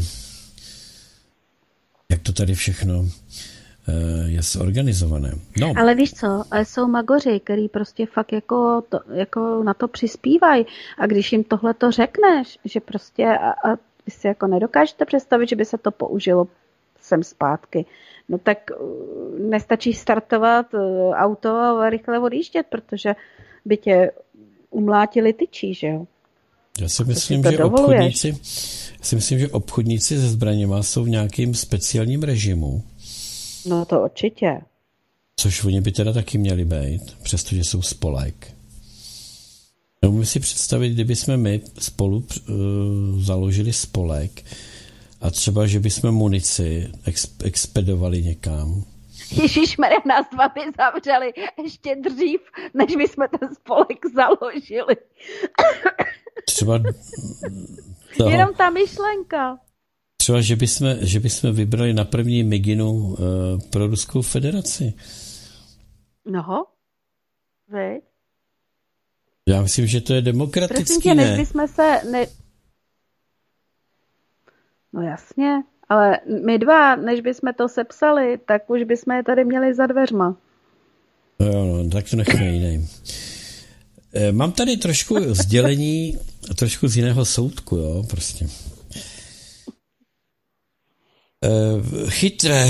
jak to tady všechno je zorganizované. No. Ale víš co, jsou magoři, který prostě fakt jako na to přispívají. A když jim tohle to řekneš, že prostě a vy si jako nedokážete představit, že by se to použilo sem zpátky, no tak nestačí startovat auto a rychle odjíždět, protože by tě umlátili tyčí, že jo? Já si myslím, že obchodníci se zbraněma jsou v nějakým speciálním režimu. No to určitě. Což oni by teda taky měli být, přestože jsou spolek. Můžu si představit, kdyby jsme my spolu založili spolek a třeba, že bychom munici expedovali někam. Ježišmarja, nás dva by zavřeli ještě dřív, než by jsme ten spolek založili. Třeba jenom ta myšlenka. Třeba, že bychom vybrali na první miginu pro Ruskou federaci. No, vy? Já myslím, že to je demokratický, prosím tě, než bychom se... No jasně, ale my dva, než bychom to sepsali, tak už bychom je tady měli za dveřma. No, tak to nechme jiný. Mám tady trošku sdělení, trošku z jiného soudku, jo, prostě. Chytré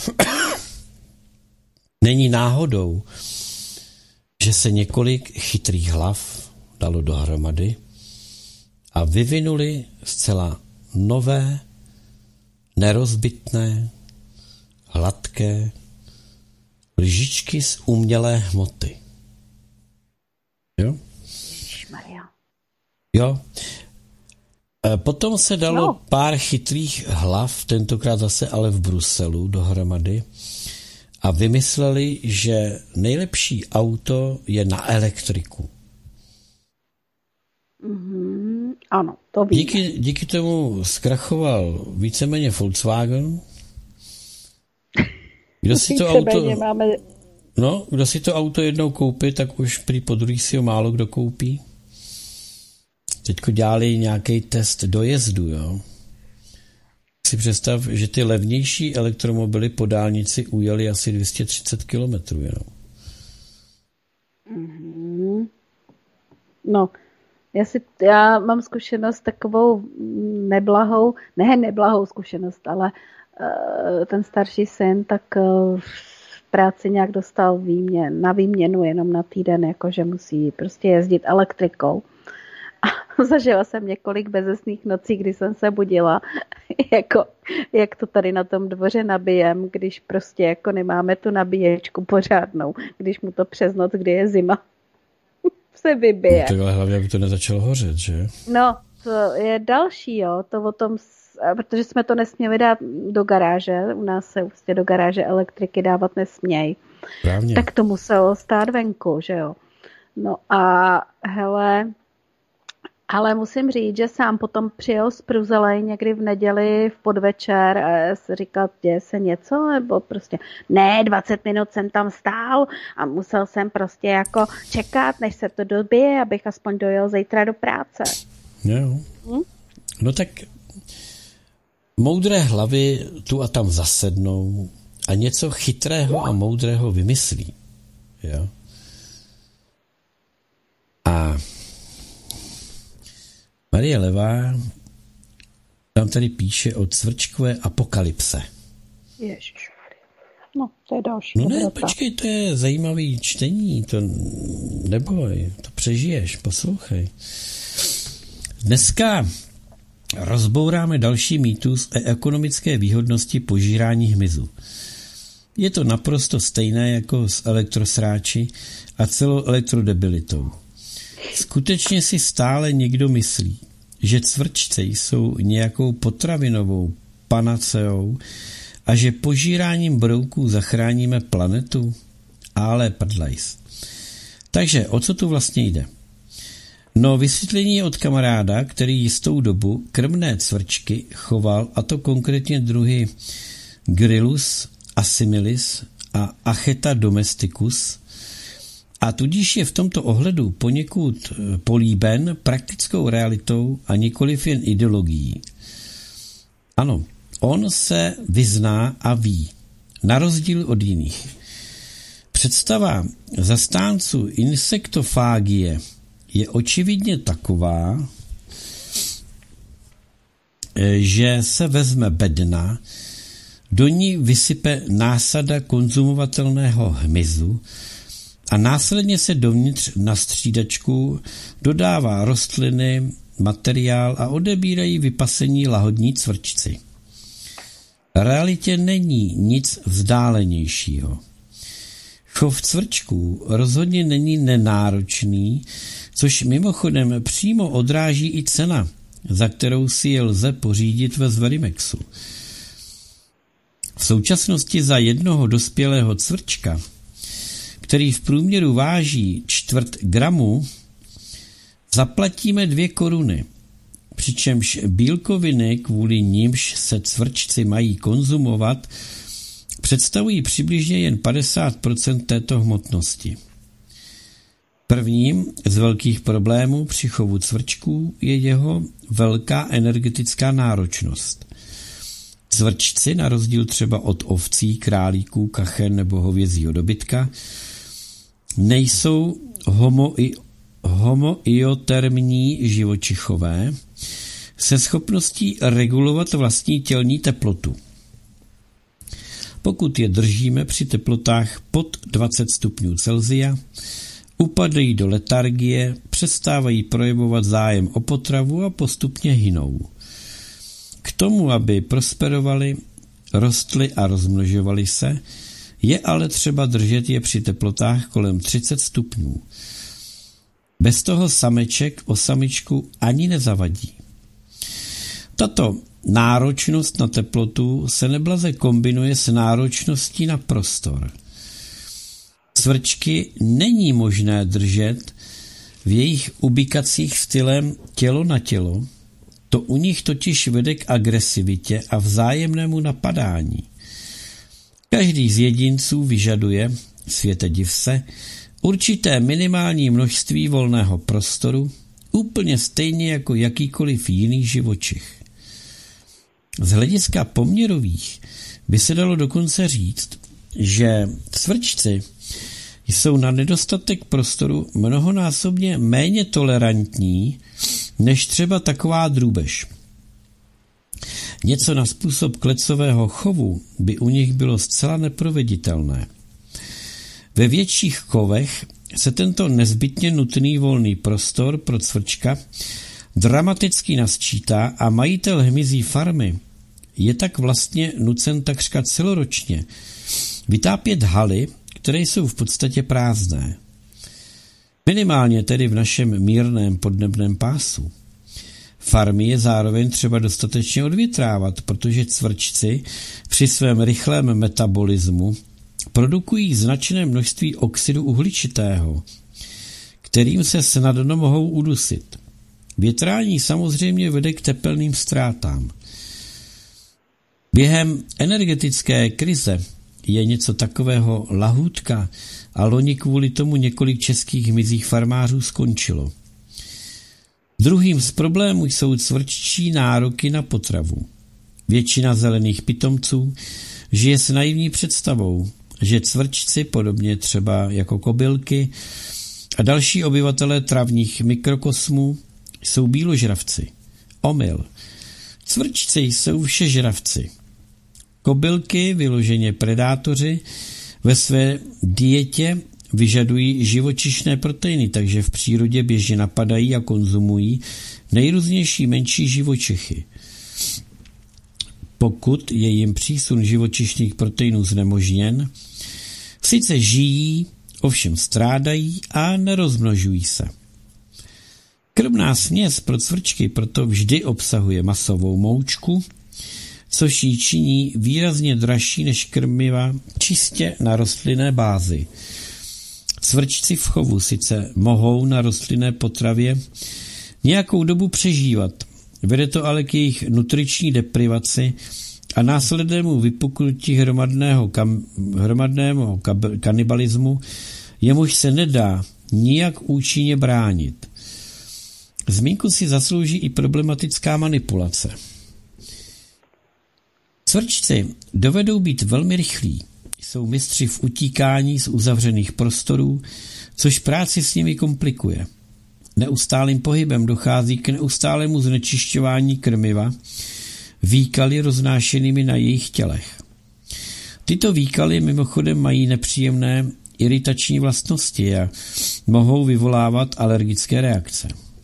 není náhodou, že se několik chytrých hlav dalo dohromady a vyvinuli zcela nové, nerozbitné, hladké lžičky z umělé hmoty. Jo? Jo. Potom se dalo pár chytrých hlav, tentokrát zase ale v Bruselu dohromady, a vymysleli, že nejlepší auto je na elektriku. Ano, to vím. Díky tomu zkrachoval víceméně Volkswagen. Kdo si to auto jednou koupí, tak už prý podruhý si ho málo kdo koupí. Teďko dělali nějaký test dojezdu, jo. Si představ, že ty levnější elektromobily po dálnici ujeli asi 230 kilometrů jenom. No, já mám zkušenost takovou neblahou zkušenost, ale ten starší syn tak v práci nějak dostal na výměnu jenom na týden, jakože musí prostě jezdit elektrikou. A zažila jsem několik bezesných nocí, kdy jsem se budila, jak to tady na tom dvoře nabijem, když prostě jako nemáme tu nabíječku pořádnou, když mu to přes noc, kdy je zima, se vybije. No, takhle hlavně, aby to nezačalo hořet, že? No, to je další, jo, to o tom, protože jsme to nesměli dát do garáže, u nás se prostě do garáže elektriky dávat nesmějí. Právně. Tak to muselo stát venku, že jo. No a hele, Ale musím říct, že sám potom přijel z Pruzelej někdy v neděli v podvečer a si říkal, děje se něco, nebo prostě ne, 20 minut jsem tam stál a musel jsem prostě jako čekat, než se to dobije, abych aspoň dojel zítra do práce. Jo. No tak moudré hlavy tu a tam zasednou a něco chytrého a moudrého vymyslí. Jo. A Marie Levá tam tady píše o cvrčkové apokalypse. Ježišmarja. No, to je další. No ne, počkej, to je zajímavý čtení, to neboj, to přežiješ, poslouchej. Dneska rozbouráme další mýtus o ekonomické výhodnosti požírání hmyzu. Je to naprosto stejné jako s elektrosráči a celou elektrodebilitou. Skutečně si stále někdo myslí, že cvrčci jsou nějakou potravinovou panaceou a že požíráním brouků zachráníme planetu? Ale prdlajs. Takže o co tu vlastně jde? No, vysvětlení je od kamaráda, který jistou dobu krmné cvrčky choval, a to konkrétně druhy Grylus assimilis a Acheta domesticus, a tudíž je v tomto ohledu poněkud políben praktickou realitou a nikoliv jen ideologií. Ano, on se vyzná a ví, na rozdíl od jiných. Představa zastánců insektofágie je očividně taková, že se vezme bedna, do ní vysype násada konzumovatelného hmyzu a následně se dovnitř na střídačku dodává rostliny, materiál a odebírají vypasení lahodní cvrčci. V realitě není nic vzdálenějšího. Chov cvrčků rozhodně není nenáročný, což mimochodem přímo odráží i cena, za kterou si je lze pořídit ve Zverimexu. V současnosti za jednoho dospělého cvrčka, který v průměru váží 1/4 gramu, zaplatíme 2 koruny, přičemž bílkoviny, kvůli nimž se cvrčci mají konzumovat, představují přibližně jen 50% této hmotnosti. Prvním z velkých problémů při chovu cvrčků je jeho velká energetická náročnost. Cvrčci, na rozdíl třeba od ovcí, králíků, kachen nebo hovězího dobytka, nejsou homoiotermní živočichové se schopností regulovat vlastní tělní teplotu. Pokud je držíme při teplotách pod 20 stupňů Celsia, upadají do letargie, přestávají projevovat zájem o potravu a postupně hynou. K tomu, aby prosperovali, rostly a rozmnožovali se, je ale třeba držet je při teplotách kolem 30 stupňů. Bez toho sameček o samičku ani nezavadí. Tato náročnost na teplotu se neblaze kombinuje s náročností na prostor. Cvrčky není možné držet v jejich ubikacích stylem tělo na tělo, to u nich totiž vede k agresivitě a vzájemnému napadání. Každý z jedinců vyžaduje, světe div se, určité minimální množství volného prostoru, úplně stejně jako jakýkoliv jiný živočich. Z hlediska poměrových by se dalo dokonce říct, že cvrčci jsou na nedostatek prostoru mnohonásobně méně tolerantní než třeba taková drůbež. Něco na způsob klecového chovu by u nich bylo zcela neproveditelné. Ve větších chovech se tento nezbytně nutný volný prostor pro cvrčka dramaticky nasčítá a majitel hmyzí farmy je tak vlastně nucen takřka celoročně vytápět haly, které jsou v podstatě prázdné. Minimálně tedy v našem mírném podnebném pásu. Farmy je zároveň třeba dostatečně odvětrávat, protože cvrčci při svém rychlém metabolismu produkují značné množství oxidu uhličitého, kterým se snadno mohou udusit. Větrání samozřejmě vede k tepelným ztrátám. Během energetické krize je něco takového lahůdka a loni kvůli tomu několik českých hmyzích farmářů skončilo. Druhým z problémů jsou cvrččí nároky na potravu. Většina zelených pitomců žije s naivní představou, že cvrčci, podobně třeba jako kobylky a další obyvatelé travních mikrokosmů, jsou býložravci. Omyl. Cvrčci jsou všežravci. Kobylky, vyloženě predátoři, ve své dietě vyžadují živočišné proteiny, takže v přírodě běžně napadají a konzumují nejrůznější menší živočichy. Pokud je jim přísun živočišných proteinů znemožněn, sice žijí, ovšem strádají a nerozmnožují se. Krmná směs pro cvrčky proto vždy obsahuje masovou moučku, což ji činí výrazně dražší než krmiva čistě na rostlinné bázi. Cvrčci v chovu sice mohou na rostlinné potravě nějakou dobu přežívat, vede to ale k jejich nutriční deprivaci a následnému vypuknutí hromadného kanibalismu, jemuž se nedá nijak účinně bránit. Zmínku si zaslouží i problematická manipulace. Cvrčci dovedou být velmi rychlí. Jsou mistři v utíkání z uzavřených prostorů, což práci s nimi komplikuje. Neustálým pohybem dochází k neustálému znečišťování krmiva výkaly roznášenými na jejich tělech. Tyto výkaly mimochodem mají nepříjemné iritační vlastnosti a mohou vyvolávat alergické reakce.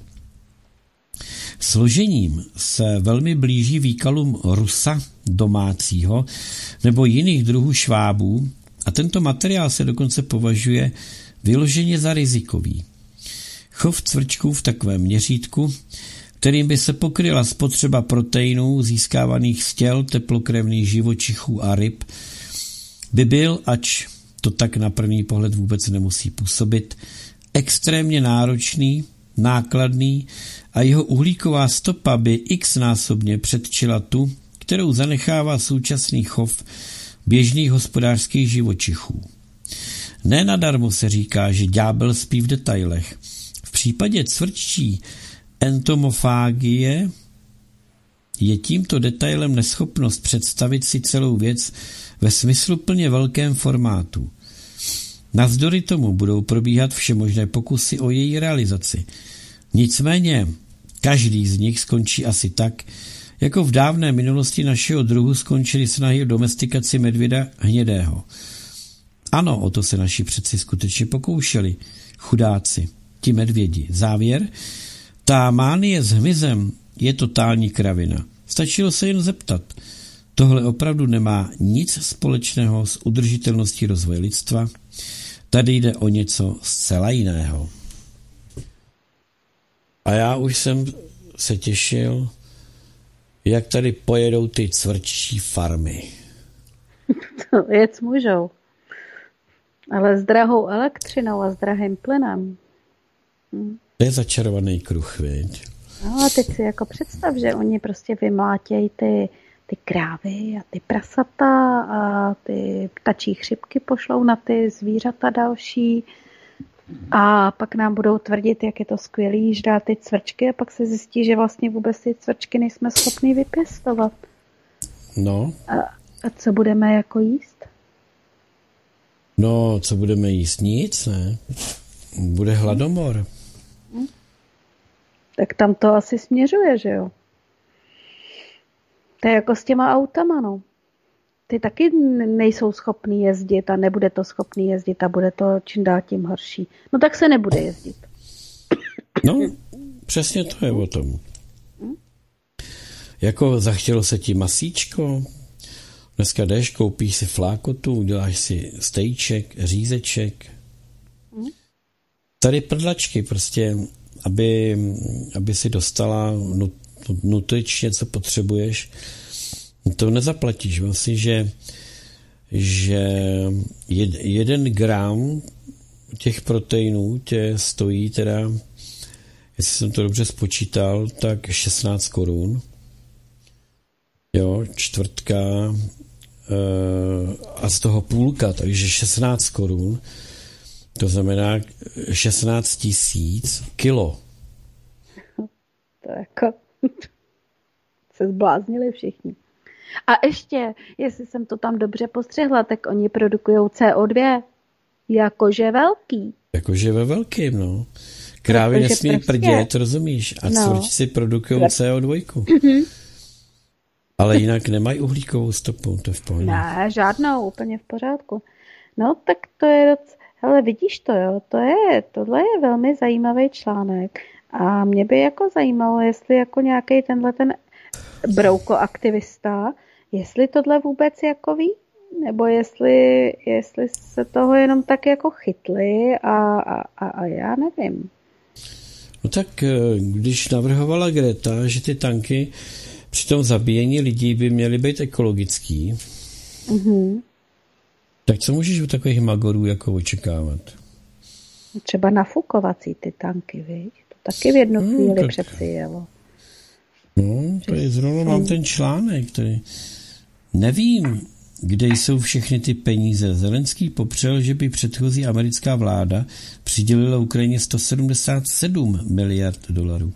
Složením se velmi blíží výkalům rusa domácího nebo jiných druhů švábů a tento materiál se dokonce považuje vyloženě za rizikový. Chov cvrčků v takovém měřítku, kterým by se pokryla spotřeba proteinů získávaných z těl teplokrevných živočichů a ryb, by byl, ač to tak na první pohled vůbec nemusí působit, extrémně náročný, nákladný a jeho uhlíková stopa by x-násobně předčila tu, kterou zanechává současný chov běžných hospodářských živočichů. Ne nadarmo se říká, že ďábel spí v detailech. V případě cvrččí entomofágie je tímto detailem neschopnost představit si celou věc ve smysluplně velkém formátu. Navzdory tomu budou probíhat všemožné pokusy o její realizaci. Nicméně každý z nich skončí asi tak, jako v dávné minulosti našeho druhu skončily snahy o domestikaci medvěda hnědého. Ano, o to se naši předci skutečně pokoušeli. Chudáci, ti medvědi. Závěr? Ta mánie s hmyzem je totální kravina. Stačilo se jen zeptat. Tohle opravdu nemá nic společného s udržitelností rozvoje lidstva. Tady jde o něco zcela jiného. A já už jsem se těšil, jak tady pojedou ty cvrččí farmy. To jet můžou. Ale s drahou elektřinou a s drahým plynem. To je začarovaný kruh, viď? No a teď si jako představ, že oni prostě vymlátějí ty krávy a ty prasata a ty ptačí chřipky pošlou na ty zvířata další a pak nám budou tvrdit, jak je to skvělý, žrát ty cvrčky a pak se zjistí, že vlastně vůbec ty cvrčky nejsme schopni vypěstovat. No. A co budeme jako jíst? No, co budeme jíst? Nic, ne? Bude hladomor. Tak tam to asi směřuje, že jo? To je jako s těma autama, no. Ty taky nejsou schopný jezdit a nebude to schopný jezdit a bude to čím dál tím horší. No tak se nebude jezdit. No, přesně to je o tom. Jako zachtělo se ti masíčko, dneska jdeš, koupíš si flákotu, uděláš si stejček, řízeček. Tady prdlačky prostě, aby si dostala nutričně, co potřebuješ, to nezaplatíš. Vlastně, že 1 gram těch proteinů tě stojí teda jestli jsem to dobře spočítal, tak 16 korun. Jo, čtvrtka a z toho půlka, takže 16 korun. To znamená 16 000 kilo. To jako se zbláznili všichni. A ještě, jestli jsem to tam dobře postřehla, tak oni produkují CO2. Jakože velký. Jakože ve velkým, no. Krávy nesmí prdět, rozumíš? A cvrčci produkují CO2. Ale jinak nemají uhlíkovou stopu, to je v pohodě. Ne, žádnou, úplně v pořádku. No, tak to je hele, vidíš to, jo, tohle je velmi zajímavý článek. A mě by jako zajímalo, jestli jako nějaký ten broukoaktivista, jestli tohle vůbec jako ví, nebo jestli se toho jenom tak jako chytli a já nevím. No tak, když navrhovala Greta, že ty tanky při tom zabíjení lidí by měly být ekologický, tak co můžeš u takových magorů jako očekávat? Třeba nafukovací ty tanky, viď? To taky v jednu chvíli přeci jelo. No, to je zrovna, mám ten článek, který nevím, kde jsou všechny ty peníze. Zelenský popřel, že by předchozí americká vláda přidělila Ukrajině 177 miliard dolarů.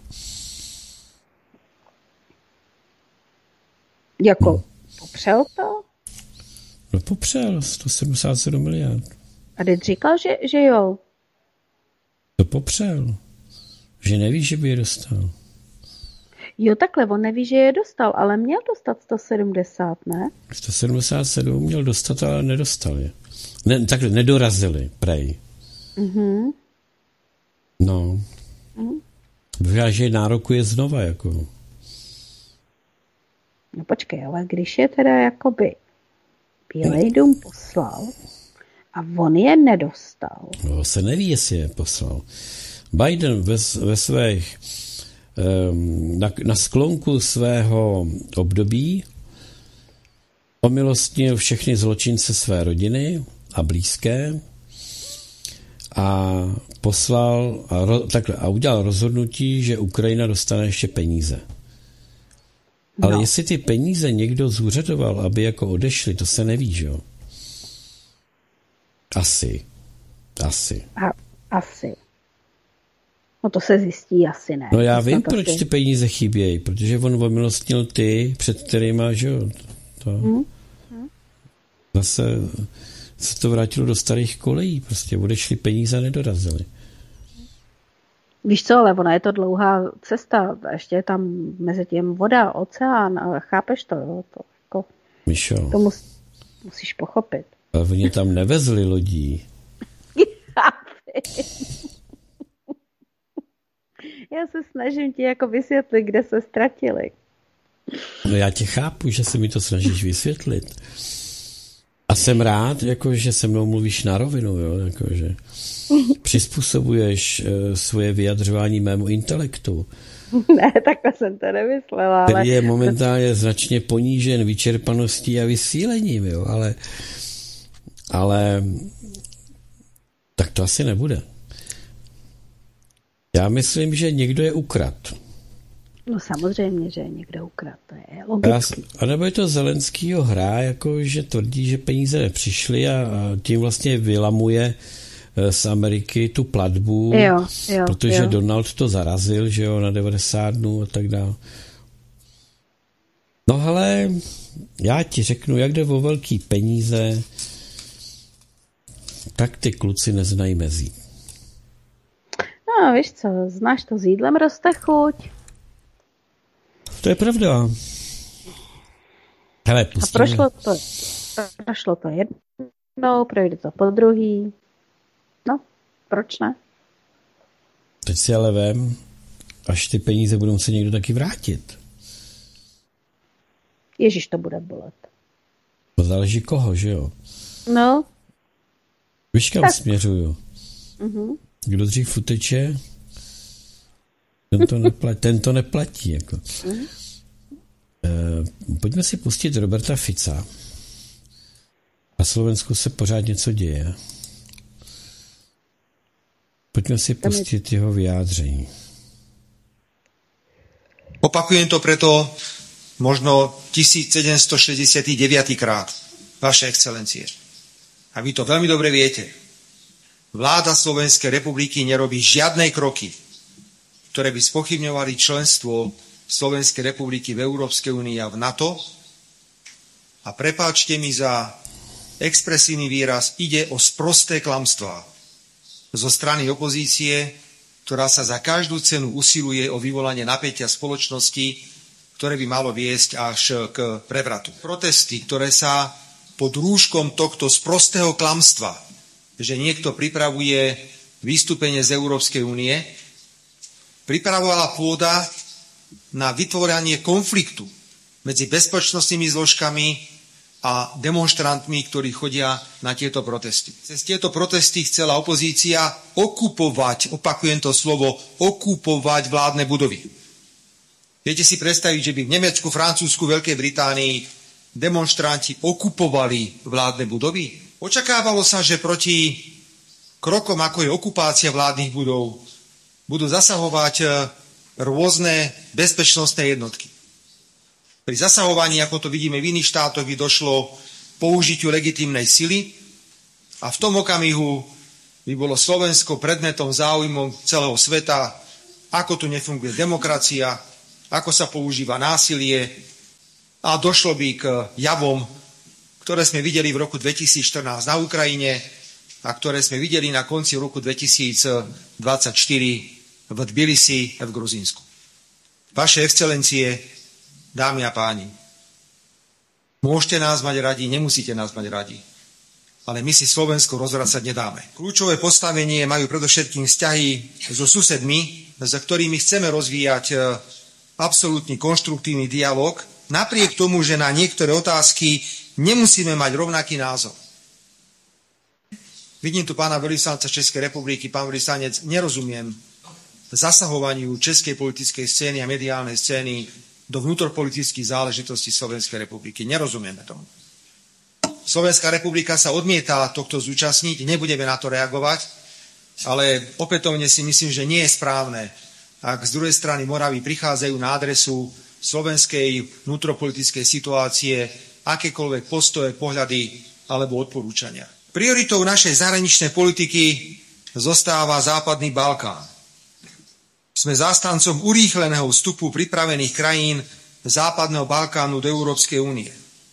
Jako popřel to? No popřel, 177 miliard. A teď říkal, že jo. To popřel. Že neví, že by je dostal. Jo, takhle, on neví, že je dostal, ale měl dostat 170, ne? 177 měl dostat, ale nedostal je. Ne, takhle, nedorazili, prej. No. Vypadá, že nárokuje znova, jako. No počkej, ale když je teda jakoby Bílej dům poslal a on je nedostal. No, se neví, jestli je poslal. Biden ve svých na sklonku svého období omilostnil všechny zločince své rodiny a blízké a poslal a udělal rozhodnutí, že Ukrajina dostane ještě peníze. Ale jestli ty peníze někdo zúřadoval, aby jako odešli, to se neví, že jo? Asi. Asi. No to se zjistí asi ne. No já vím, proč ty peníze chybějí, protože on omilostnil ty, před kterýma, že jo, zase se to vrátilo do starých kolejí, prostě odešli peníze a nedorazili. Víš co, ale ona je to dlouhá cesta, ještě je tam mezi tím voda, oceán, ale chápeš to, jo? To jako, Mišo, to musíš pochopit. Ale oni tam nevezli lodí. Já se snažím ti jako vysvětlit, kde se ztratili. No já tě chápu, že se mi to snažíš vysvětlit. A jsem rád, jako, že se mnou mluvíš na rovinu, jo? Jako, že přizpůsobuješ svoje vyjadřování mému intelektu. Ne, takhle jsem to nemyslela. Který je momentálně značně ponížen vyčerpaností a vysílením, jo? Ale tak to asi nebude. Já myslím, že někdo je ukrad. No samozřejmě, že je někdo ukrad, to je logicky. A nebo je to Zelenskýho hra, jako že tvrdí, že peníze nepřišly a tím vlastně vylamuje z Ameriky tu platbu, protože Donald to zarazil, že jo, na 90 dnů a tak dále. No ale já ti řeknu, jak jde o velký peníze, tak ty kluci neznají mezí. No víš co, znáš to, s jídlem roste chuť. To je pravda. Hele, a prošlo to jednou, projde to po druhý. No, proč ne? Teď si ale vem, až ty peníze budou se někdo taky vrátit. Ježíš, to bude bolet. To záleží koho, že jo? No. Víš, kam směřuju? Kdo dřív uteče, ten to neplatí. Jako. Pojďme si pustit Roberta Fica. Na Slovensku se pořád něco děje. Pojďme si pustit jeho vyjádření. Opakujem to preto možno 1769 krát, Vaše excelencie. A vy to veľmi dobre viete. Vláda Slovenskej republiky nerobí žiadne kroky, ktoré by spochybňovali členstvo Slovenskej republiky v Európskej únii a v NATO. A prepáčte mi za expresívny výraz, ide o sprosté klamstvá zo strany opozície, ktorá sa za každú cenu usiluje o vyvolanie napätia spoločnosti, ktoré by malo viesť až k prevratu. Protesty, ktoré sa pod rúškom tohto sprostého klamstva, že niekto pripravuje vystúpenie z Európskej únie, pripravovala pôda na vytvorenie konfliktu medzi bezpečnostnými zložkami a demonštrantmi, ktorí chodia na tieto protesty. Cez tieto protesty chcela opozícia okupovať, opakujem to slovo, okupovať vládne budovy. Viete si predstaviť, že by v Nemecku, Francúzsku, Veľkej Británii demonštranti okupovali vládne budovy? Očakávalo sa, že proti krokom, ako je okupácia vládnych budov, budú zasahovať rôzne bezpečnostné jednotky. Pri zasahovaní, ako to vidíme v iných štátoch, by došlo použitiu legitímnej sily a v tom okamihu by bolo Slovensko predmetom záujmom celého sveta, ako tu nefunguje demokracia, ako sa používa násilie a došlo by k javom, ktoré sme videli v roku 2014 na Ukrajine a ktoré sme videli na konci roku 2024 v Tbilisi v Gruzínsku. Vaše excelencie, dámy a páni, môžete nás mať radi, nemusíte nás mať radi, ale my si Slovensko rozvracať nedáme. Kľúčové postavenie majú predovšetkým vzťahy so susedmi, s ktorými chceme rozvíjať absolútny konštruktívny dialog, napriek tomu, že na niektoré otázky nemusíme mať rovnaký názor. Vidím tu pána veľvyslanca Českej republiky, pán veľvyslanec, nerozumiem zasahovaniu českej politickej scény a mediálnej scény do vnútropolitických záležitostí Slovenskej republiky. Nerozumieme tomu. Slovenská republika sa odmieta tohto zúčastniť, nebudeme na to reagovať, ale opätovne si myslím, že nie je správne, ak z druhej strany Moravy prichádzajú na adresu slovenskej vnútropolitickej situácie akékoľvek postoje, pohľady alebo odporúčania. Prioritou našej zahraničnej politiky zostáva Západný Balkán. Sme zástancom urýchleného vstupu pripravených krajín Západného Balkánu do Európskej únie.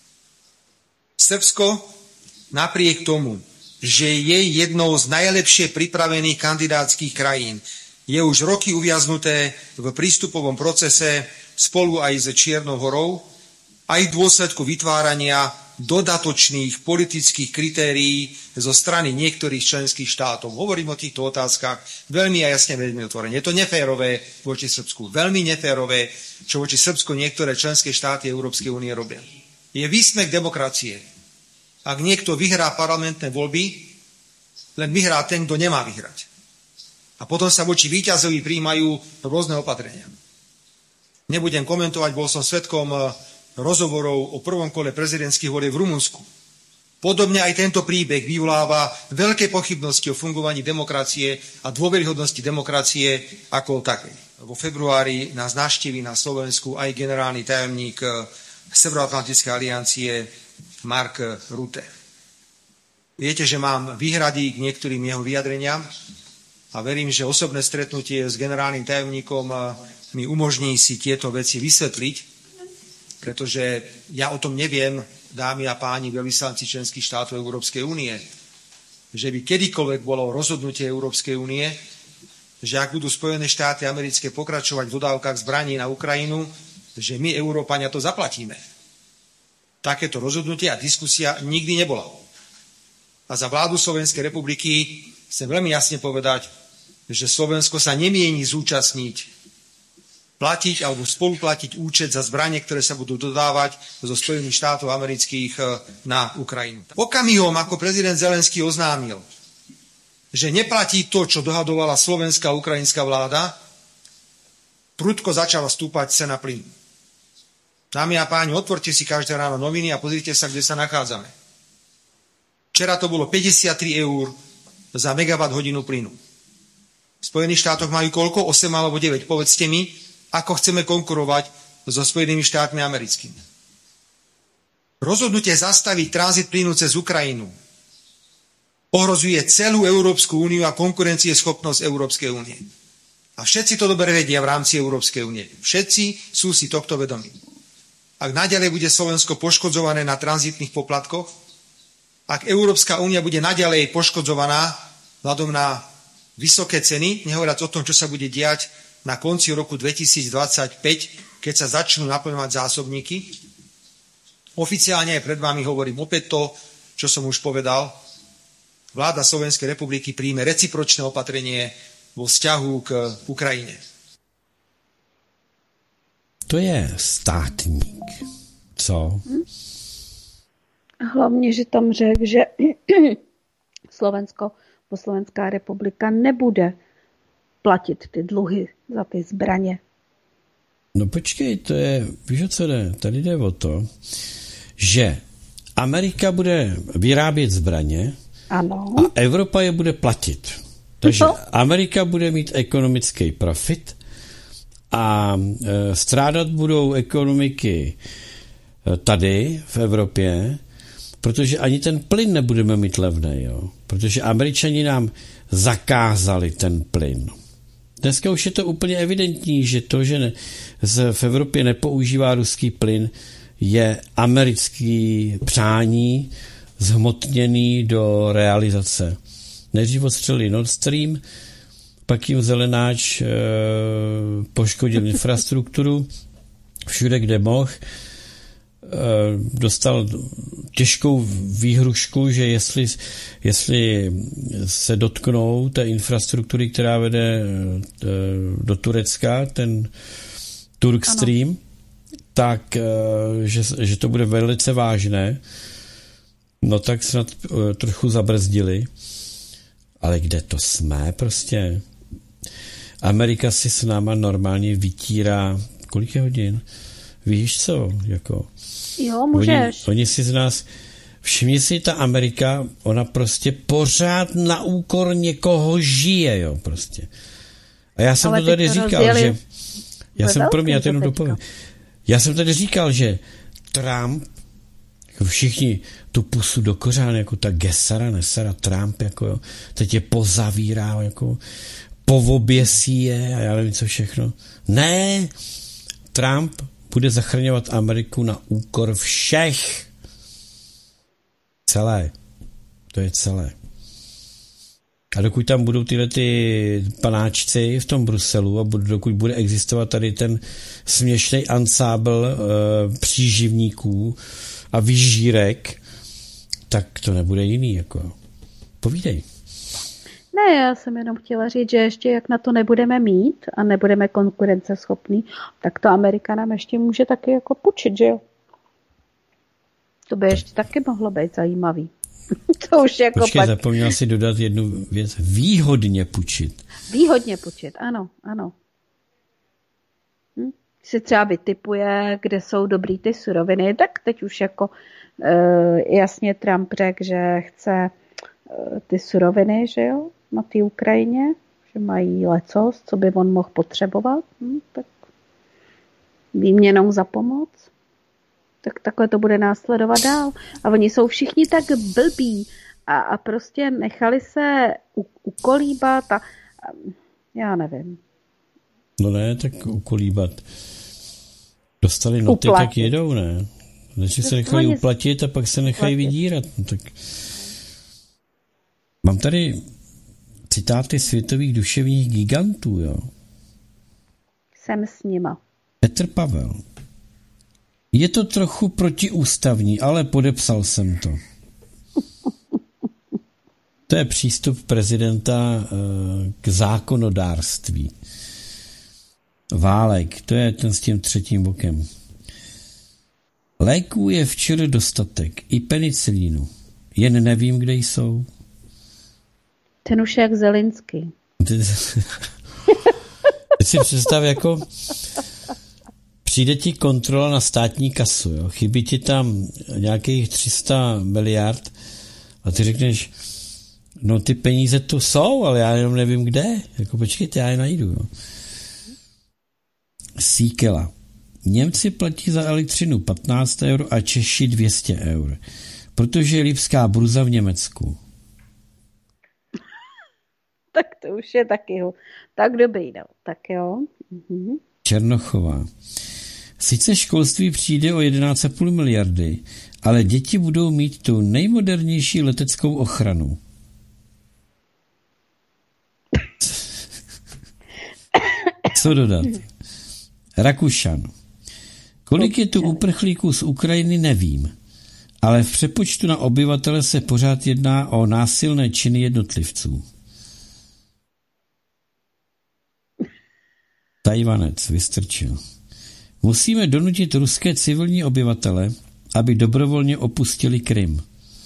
Srbsko, napriek tomu, že je jednou z najlepšie pripravených kandidátskych krajín, je už roky uviaznuté v prístupovom procese spolu aj s Čiernou Horou, aj v dôsledku vytvárania dodatočných politických kritérií zo strany niektorých členských štátov. Hovorím o týchto otázkach veľmi a jasne, veľmi otvorene. Je to neférové voči Srbsku. Veľmi neférové, čo voči Srbsku niektoré členské štáty Európskej únie robia. Je výsmech demokracie. Ak niekto vyhrá parlamentné voľby, len vyhrá ten, kto nemá vyhrať. A potom sa voči víťazovi prijímajú rôzne opatrenia. Nebudem komentovať, bol som svedkom rozhovorov o prvom kole prezidentských volieb v Rumunsku. Podobne aj tento príbeh vyvoláva veľké pochybnosti o fungovaní demokracie a dôveryhodnosti demokracie ako takej. Vo februári nás navštíví na Slovensku aj generálny tajomník Severoatlantickej aliancie Mark Rutte. Viete, že mám výhrady k niektorým jeho vyjadreniam a verím, že osobné stretnutie s generálnym tajomníkom mi umožní si tieto veci vysvetliť, pretože ja o tom neviem, dámy a páni, veľvyslanci členských štátov Európskej únie, že by kedykoľvek bolo rozhodnutie Európskej únie, že ak budú Spojené štáty americké pokračovať v dodávkach zbraní na Ukrajinu, že my, Európania, to zaplatíme. Takéto rozhodnutie a diskusia nikdy nebola. A za vládu Slovenskej republiky chcem veľmi jasne povedať, že Slovensko sa nemieni zúčastniť platiť alebo spoluplatiť účet za zbranie, ktoré sa budú dodávať zo Spojených štátov amerických na Ukrajinu. Okamihom, ako prezident Zelenský oznámil, že neplatí to, čo dohadovala slovenská a ukrajinská vláda, prudko začala stúpať cena plynu. Dámy a páni, otvorte si každé ráno noviny a pozrite sa, kde sa nachádzame. Včera to bolo 53 eur za megawatt hodinu plynu. V Spojených štátoch majú koľko? 8 alebo 9. Povedzte mi, ako chceme konkurovať so Spojenými štátmi americkými. Rozhodnutie zastaviť tranzit plynu cez Ukrajinu ohrozuje celú Európsku úniu a konkurencieschopnosť Európskej únie. A všetci to dobre vedia v rámci Európskej únie. Všetci sú si tohto vedomí. Ak naďalej bude Slovensko poškodzované na tranzitných poplatkoch, ak Európska únia bude naďalej poškodzovaná vzhľadom na vysoké ceny, nehovoriac o tom, čo sa bude diať na konci roku 2025, keď sa začnú naplňovať zásobníky. Oficiálne aj pred vami hovorím opäť to, čo som už povedal. Vláda Slovenskej republiky príjme recipročné opatrenie vo vzťahu k Ukrajine. To je státník. Co? Hlavně, že tam řekl, že Slovenská republika nebude platit ty dluhy za ty zbraně. No počkej, to je, víš o co jde? Tady jde o to, že Amerika bude vyrábět zbraně, ano. A Evropa je bude platit. Takže Amerika bude mít ekonomický profit a strádat budou ekonomiky tady v Evropě, protože ani ten plyn nebudeme mít levný, jo? Protože Američani nám zakázali ten plyn. Dneska už je to úplně evidentní, že to, že v Evropě nepoužívá ruský plyn, je americký přání zhmotněný do realizace. Nejdřív odstřelili Nord Stream, pak jim zelenáč poškodil infrastrukturu všude, kde mohl. Dostal těžkou výhrušku, že jestli se dotknou té infrastruktury, která vede do Turecka, ten Turkstream, tak že to bude velice vážné. No tak snad trochu zabrzdili. Ale kde to jsme prostě? Amerika si s náma normálně vytírá kolik je hodin? Víš co? Jako, jo, můžeš. Oni si z nás všimni si, ta Amerika, ona prostě pořád na úkor někoho žije, jo, prostě. A já jsem to tady říkal, že já jsem tady říkal, že Trump, jako všichni tu pusu do kořán, jako ta Gesara, Nesara, Trump, jako jo, teď je pozavírá, jako povoběsí je a já nevím co všechno. Ne, Trump bude zachraňovat Ameriku na úkor všech. Celé. To je celé. A dokud tam budou tyhle ty panáčci v tom Bruselu a dokud bude existovat tady ten směšný ansábl příživníků a vyžírek, tak to nebude jiný. Jako. Povídej. Ne, já jsem jenom chtěla říct, že ještě jak na to nebudeme mít a nebudeme konkurenceschopní, tak to Amerika nám ještě může taky jako půjčit, že jo? To by ještě taky mohlo být zajímavý. To už jako počkej, zapomněl si dodat jednu věc. Výhodně půjčit. Výhodně půjčit, ano, ano. Si třeba vytipuje, kde jsou dobrý ty suroviny, tak teď už jako jasně Trump řekl, že chce ty suroviny, že jo, na té Ukrajině, že mají lecos, co by on mohl potřebovat, tak výměnou za pomoc. Tak takhle to bude následovat dál. A oni jsou všichni tak blbí a prostě nechali se ukolíbat a já nevím. No ne, tak ukolíbat. Dostali noty, uplatit. Tak jedou, ne? Než se nechají uplatit a pak se nechají vydírat. No, tak... Mám tady citáty světových duševních gigantů, jo. Jsem s nima. Petr Pavel. Je to trochu protiústavní, ale podepsal jsem to. To je přístup prezidenta k zákonodárství. Válek, to je ten s tím třetím bokem. Léků je včera dostatek, i penicilínu. Jen nevím, kde jsou. Ten už je jak Zelinský. Teď si představ, jako přijde ti kontrola na státní kasu, jo? Chybí ti tam nějakých 300 miliard a ty řekneš, no ty peníze tu jsou, ale já jenom nevím kde. Jako počkejte, já je najdu. Jo? Síkela. Němci platí za elektřinu 15 € a Češi 200 €, protože je lipská burza v Německu. Tak to už je taky tak dobrý, no. Tak jo. Černochová. Sice školství přijde o 11,5 miliardy, ale děti budou mít tu nejmodernější leteckou ochranu. Co dodat? Rakušan. Kolik je tu uprchlíků z Ukrajiny, nevím, ale v přepočtu na obyvatele se pořád jedná o násilné činy jednotlivců. Tajvanec Vystrčil. Musíme donutit ruské civilní obyvatele, aby dobrovolně opustili Krym.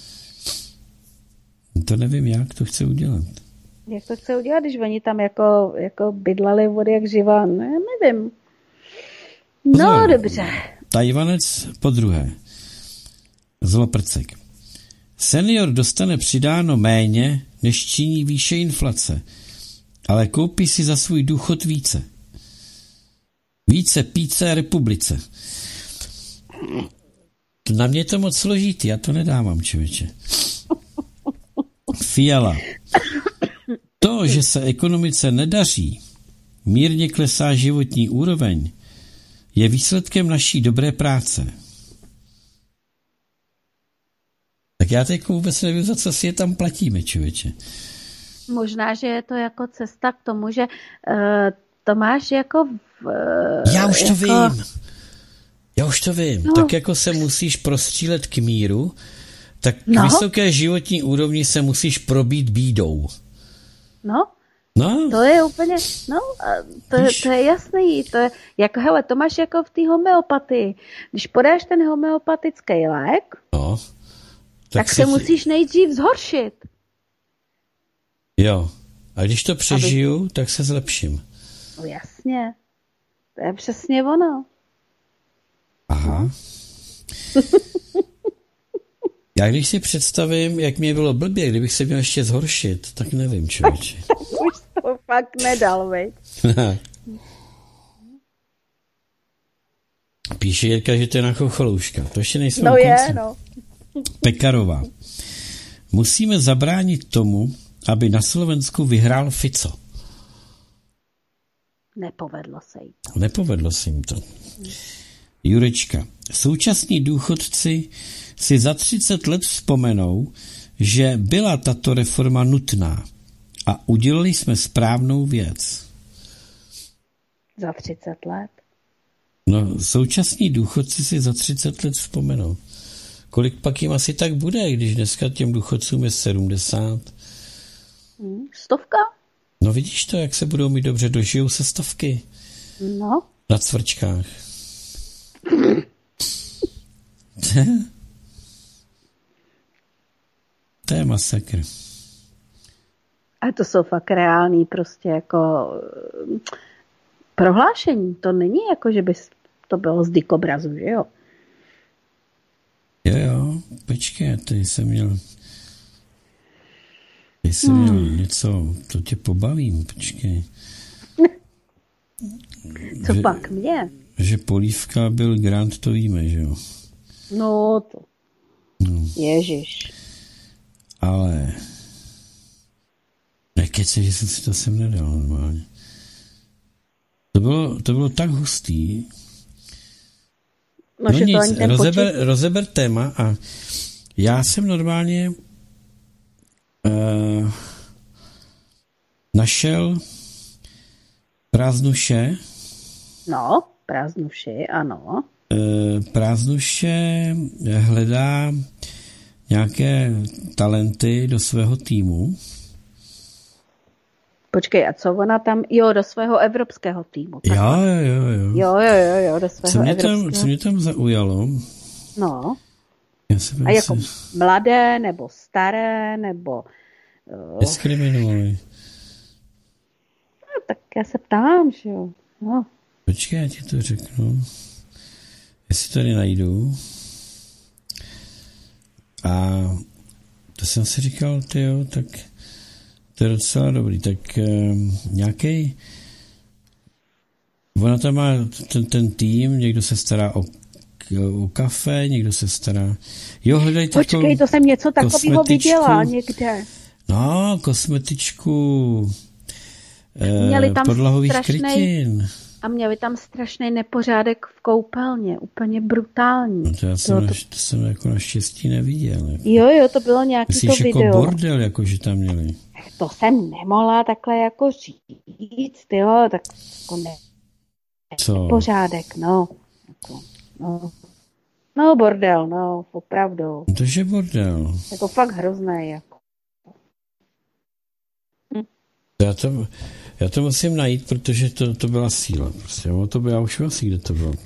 To nevím, jak to chce udělat. Jak to chce udělat, když oni tam jako bydleli vody jak živa? No, já nevím. No, dobře. Tajvanec podruhé. Zloprcek. Senior dostane přidáno méně, než činí výše inflace, ale koupí si za svůj důchod více. Více píce republice. Na mě je to moc složitý, já to nedávám, člověče. Fiala. To, že se ekonomice nedaří, mírně klesá životní úroveň, je výsledkem naší dobré práce. Tak já teď vůbec nevím, za co si je tam platíme, člověče. Možná, že je to jako cesta k tomu, že to máš jako Já už to vím. No. Tak jako se musíš prostřílet k míru, tak k vysoké životní úrovni se musíš probít bídou. No. To je úplně, to je jasný, to je, jako hele, to máš jako v té homeopatii. Když podáš ten homeopatický lék, tak se musíš nejdřív zhoršit. Jo, a když to přežiju, tak se zlepším. No jasně, to je přesně ono. Aha. Já když si představím, jak mě bylo blbě, kdybych se měl ještě zhoršit, tak nevím, člověče. Už to fakt nedal, veď. Píše Jirka, že to je na chocholouška. To ještě nejsme u konce. Je, no. Pekarová. Musíme zabránit tomu, aby na Slovensku vyhrál Fico. Nepovedlo se jim to. Jurečka. Současní důchodci si za 30 let vzpomenou, že byla tato reforma nutná a udělali jsme správnou věc. Za 30 let? No, současní důchodci si za 30 let vzpomenou. Kolik pak jim asi tak bude, když dneska těm důchodcům je 70? 100? No vidíš to, jak se budou mít dobře, dožijou se 100. No. Na cvrčkách. To je masakr. A to jsou fakt reální prostě jako prohlášení. To není jako, že by to bylo z dikobrazu, že jo? Jo, počkej, tady jsem měl něco, to tě pobavím, počkej. Co pak mě? Že Polívka byl Grant, to víme, že jo? No to. No. Ježiš. Ale nekece, že jsem si to sem nedal normálně. To bylo tak hustý. No nic, rozeber téma a já jsem normálně našel Prázdnuše. No, Prázdnuši, ano. Prázdnuše hledá nějaké talenty do svého týmu. Počkej, a co ona tam? Jo, do svého evropského týmu. Jo, do svého evropského. Co mě tam zaujalo? No. A jako mladé, nebo staré, nebo... Diskriminuj. No, tak já se ptám, že jo. No. Počkej, já ti to řeknu. Jestli tady najdu. A to jsem si říkal, tyjo, tak to je docela dobrý. Tak nějaký Ona tam má ten tým, někdo se stará o kafe, někdo se stará... Jo, hledaj Počkej, to jsem něco takového viděla někde. No, kosmetičku podlahových krytin. A měli tam strašný nepořádek v koupelně, úplně brutální. No to jsem jako naštěstí neviděl. Jako. Jo, to bylo nějaký myslíš to jako video. Bordel, jako že tam měli. To jsem nemohla takhle jako říct, jo, tak jako nepořádek, no. Jako, no, bordel, no, opravdu. Tože bordel. Jako fakt hrozný, jako. Já to musím najít, protože to byla síla. Prostě. To bylo, já už asi, kde to bylo.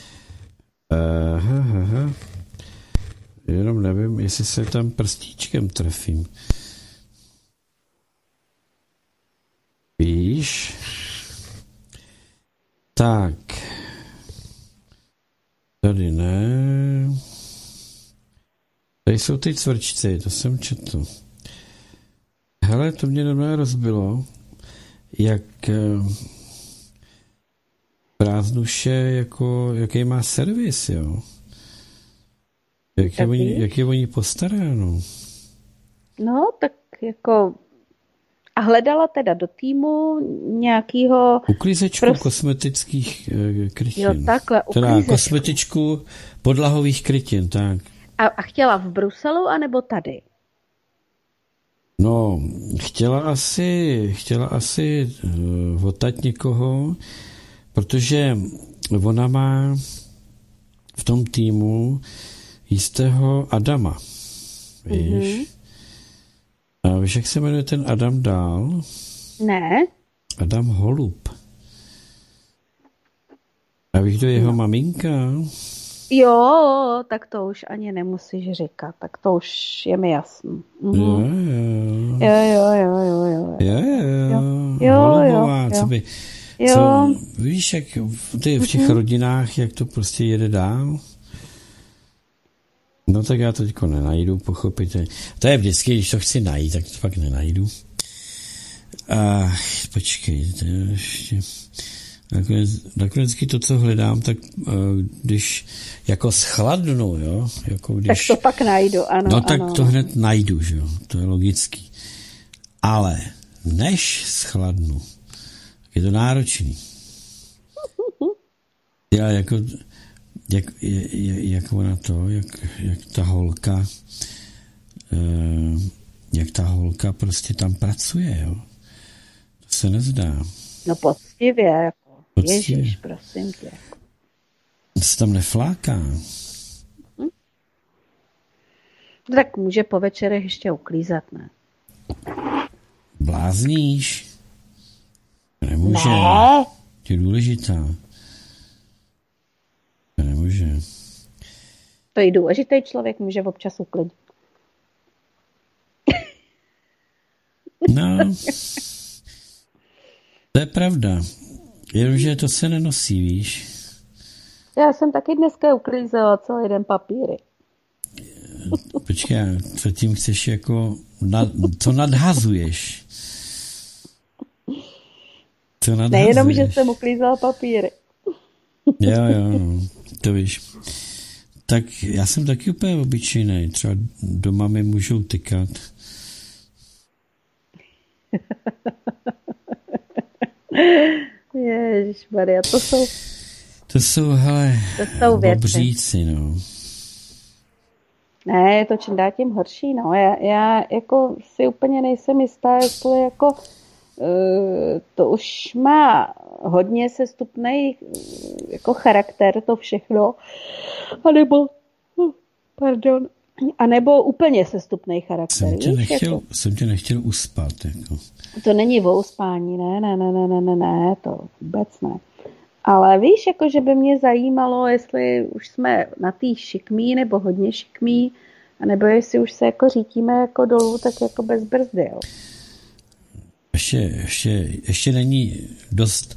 Jenom nevím, jestli se tam prstíčkem trefím. Víš? Tak. Tady ne. Tady jsou ty cvrčci, to jsem četl. Hele, to mě normálně rozbilo, jak Prázdnuše, jako, jaký má servis, jo. Jak je o ní postaráno. No, tak jako... A hledala teda do týmu nějakýho... Uklízečku kosmetických krytin. Jo, takhle, teda kosmetičku podlahových krytin, tak. A chtěla v Bruselu, anebo tady? No, chtěla asi odtať někoho, protože ona má v tom týmu jistého Adama. Víš? Mm-hmm. A víš, jak se jmenuje ten Adam dál? Ne. Adam Holub. A víš, kdo je jeho maminka? Jo, tak to už ani nemusíš říkat, tak to už je mi jasný. Mhm. Holubová, co by... Co, víš, jak v těch rodinách, jak to prostě jede dál? No tak já to teďko nenajdu, pochopitelně. To je vždycky, když to chci najít, tak to pak nenajdu. Počkej, to je ještě... Nakonec to, co hledám, tak když jako schladnu, jo? Jako když, tak to pak najdu, ano. No tak ano. to hned najdu, že jo? To je logický. Ale než schladnu, je to náročný. Já jako... Jak ona to, jak ta holka prostě tam pracuje, jo. To se nezdá. No poctivě, jako. Ježiš, prosím tě. To se tam nefláká. Tak může po večerech ještě uklízet, ne? Blázníš? Nemůže. Ne. Je důležitá. Nemůže. To je důležitý člověk, může občas uklidit. No, to je pravda. Jenomže to se nenosí, víš. Já jsem taky dneska uklízela celý den papíry. Počkej, co tím chceš jako... Co nadhazuješ? Co nadhazuješ? Nejenom, že jsem uklízela papíry. Jo, to víš. Tak já jsem taky úplně obyčejný. Třeba doma mi můžou tykat. Ježišmarja, to jsou hele, věci. Bobříci, no. Ne, je to čím dál tím horší, no. Já jako si úplně nejsem jistá, jestli jako to už má hodně sestupný jako charakter to všechno, anebo úplně sestupný charakter. Jsem tě nechtěl uspat. Jako. To není o uspání, ne, to vůbec ne. Ale víš, jako, že by mě zajímalo, jestli už jsme na té šikmí nebo hodně šikmí, anebo jestli už se jako řítíme jako dolů, tak jako bez brzdy, jo. Ještě není dost...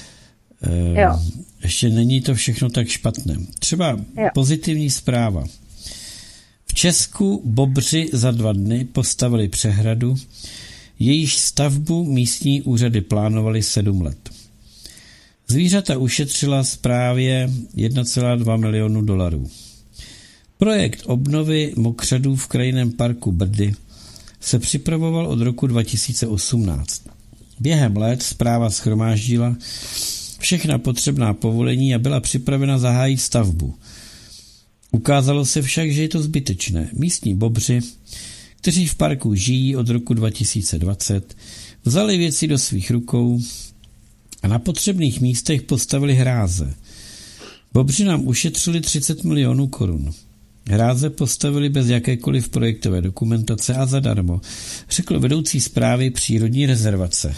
ještě není to všechno tak špatné. Třeba pozitivní zpráva. V Česku bobři za 2 dny postavili přehradu, jejíž stavbu místní úřady plánovaly 7 let. Zvířata ušetřila správě 1,2 milionu dolarů. Projekt obnovy mokřadů v krajinném parku Brdy se připravoval od roku 2018. Během let správa shromáždila všechna potřebná povolení a byla připravena zahájit stavbu. Ukázalo se však, že je to zbytečné. Místní bobři, kteří v parku žijí od roku 2020, vzali věci do svých rukou a na potřebných místech postavili hráze. Bobři nám ušetřili 30 milionů korun. Hráze postavili bez jakékoliv projektové dokumentace a zadarmo, řekl vedoucí správy přírodní rezervace.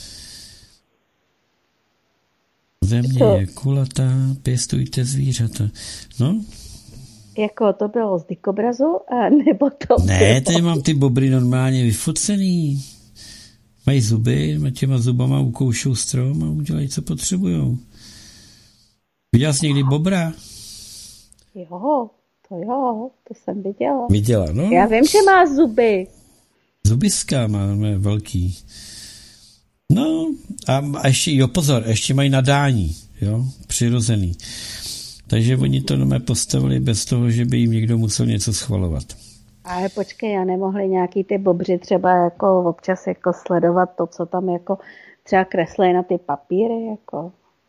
Země je kulatá, pěstujte zvířata. No? Jako to bylo z dikobrazu, nebo to Ne, tady mám ty bobry normálně vyfocený. Mají zuby, těma zubama ukoušou strom a udělají, co potřebujou. Viděla jsi někdy bobra? Jo, to jsem viděla. Viděla, no. Já vím, že má zuby. Zubiska máme velký. No a ještě, jo pozor, ještě mají nadání, jo, přirozený. Takže oni to postavili bez toho, že by jim někdo musel něco schvalovat. Ale počkej, a nemohli nějaký ty bobři třeba jako občas jako sledovat to, co tam jako třeba kreslí na ty papíry, jako.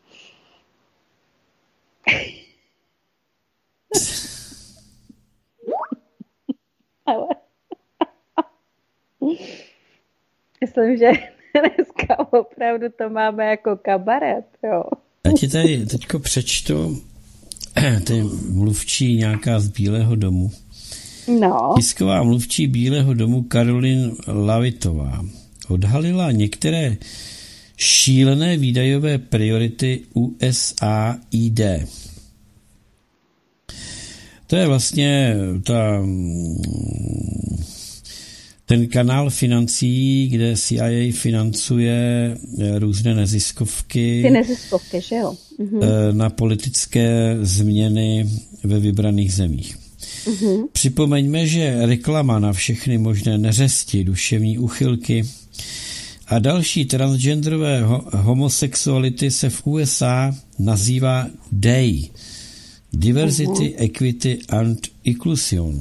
Ale myslím, že dneska opravdu to máme jako kabaret, jo. Já ti tady teďko přečtu ty mluvčí nějaká z Bílého domu. No. Tisková mluvčí Bílého domu Caroline Lavitová odhalila některé šílené výdajové priority USAID. To je vlastně ten kanál financí, kde CIA financuje různé neziskovky. Ty neziskovky, že jo? Na politické změny ve vybraných zemích. Připomeňme, že reklama na všechny možné neřesti, duševní úchylky a další transgenderové homosexuality se v USA nazývá DEI. Diversity, Equity and Inclusion.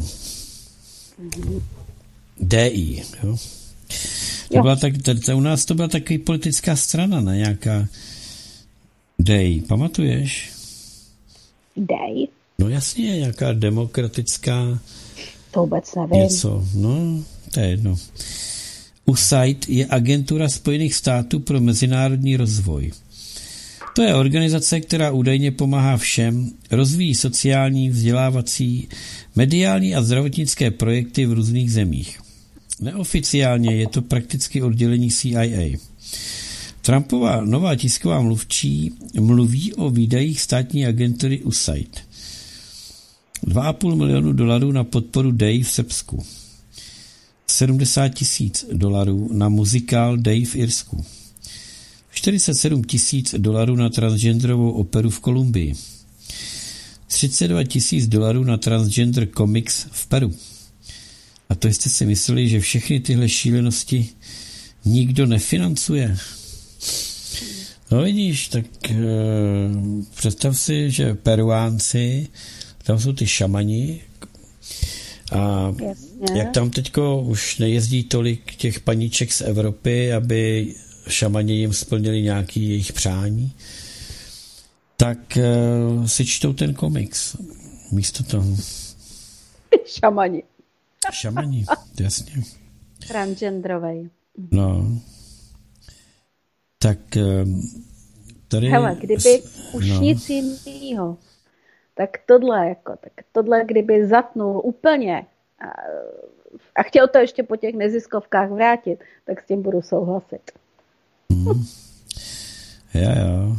DI. Jo? To byla u nás to byla takový politická strana, ne? Nějaká DEI. Pamatuješ? DEI? No jasně, nějaká demokratická to vůbec nevím. Něco. No, to je jedno. USAID je agentura Spojených států pro mezinárodní rozvoj. To je organizace, která údajně pomáhá všem, rozvíjí sociální, vzdělávací, mediální a zdravotnické projekty v různých zemích. Neoficiálně je to prakticky oddělení CIA. Trumpova nová tisková mluvčí mluví o výdajích státní agentury USAID. 2,5 milionu dolarů na podporu DEI v Srbsku. 70 000 $, na muzikál DEI v Irsku. 47 000 $ na transgenderovou operu v Kolumbii. 32 000 $ na transgender comics v Peru. A to jste si mysleli, že všechny tyhle šílenosti nikdo nefinancuje? No vidíš, tak představ si, že Peruánci, tam jsou ty šamani a jak tam teďko už nejezdí tolik těch paníček z Evropy, aby šamani jim splnili nějaký jejich přání, tak si čtou ten komiks místo toho. Šamani, jasně. Transgenderovej. No. Tak tady... Hele, kdyby už nic jiného, tak tohle kdyby zatnul úplně a chtěl to ještě po těch neziskovkách vrátit, tak s tím budu souhlasit. Jo.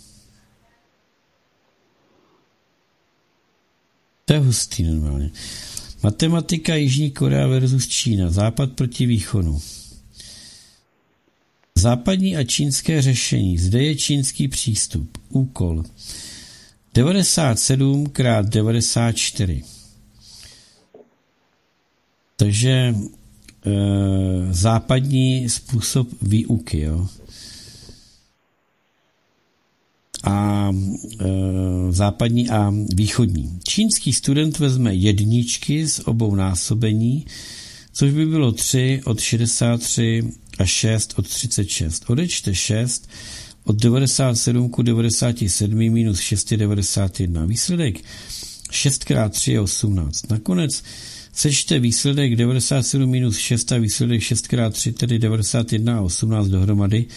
To je hustý normálně. Matematika Jižní Korea versus Čína. Západ proti východu. Západní a čínské řešení. Zde je čínský přístup. Úkol. 97 x 94. Takže západní způsob výuky, jo. a západní a východní. Čínský student vezme jedničky z obou násobení, což by bylo 3 od 63 a 6 od 36. Odečte 6 od 97 ku 97 minus 6 je 91. Výsledek 6 x 3 je 18. Nakonec sečte výsledek 97 minus 6 a výsledek 6 x 3, tedy 91 a 18 dohromady,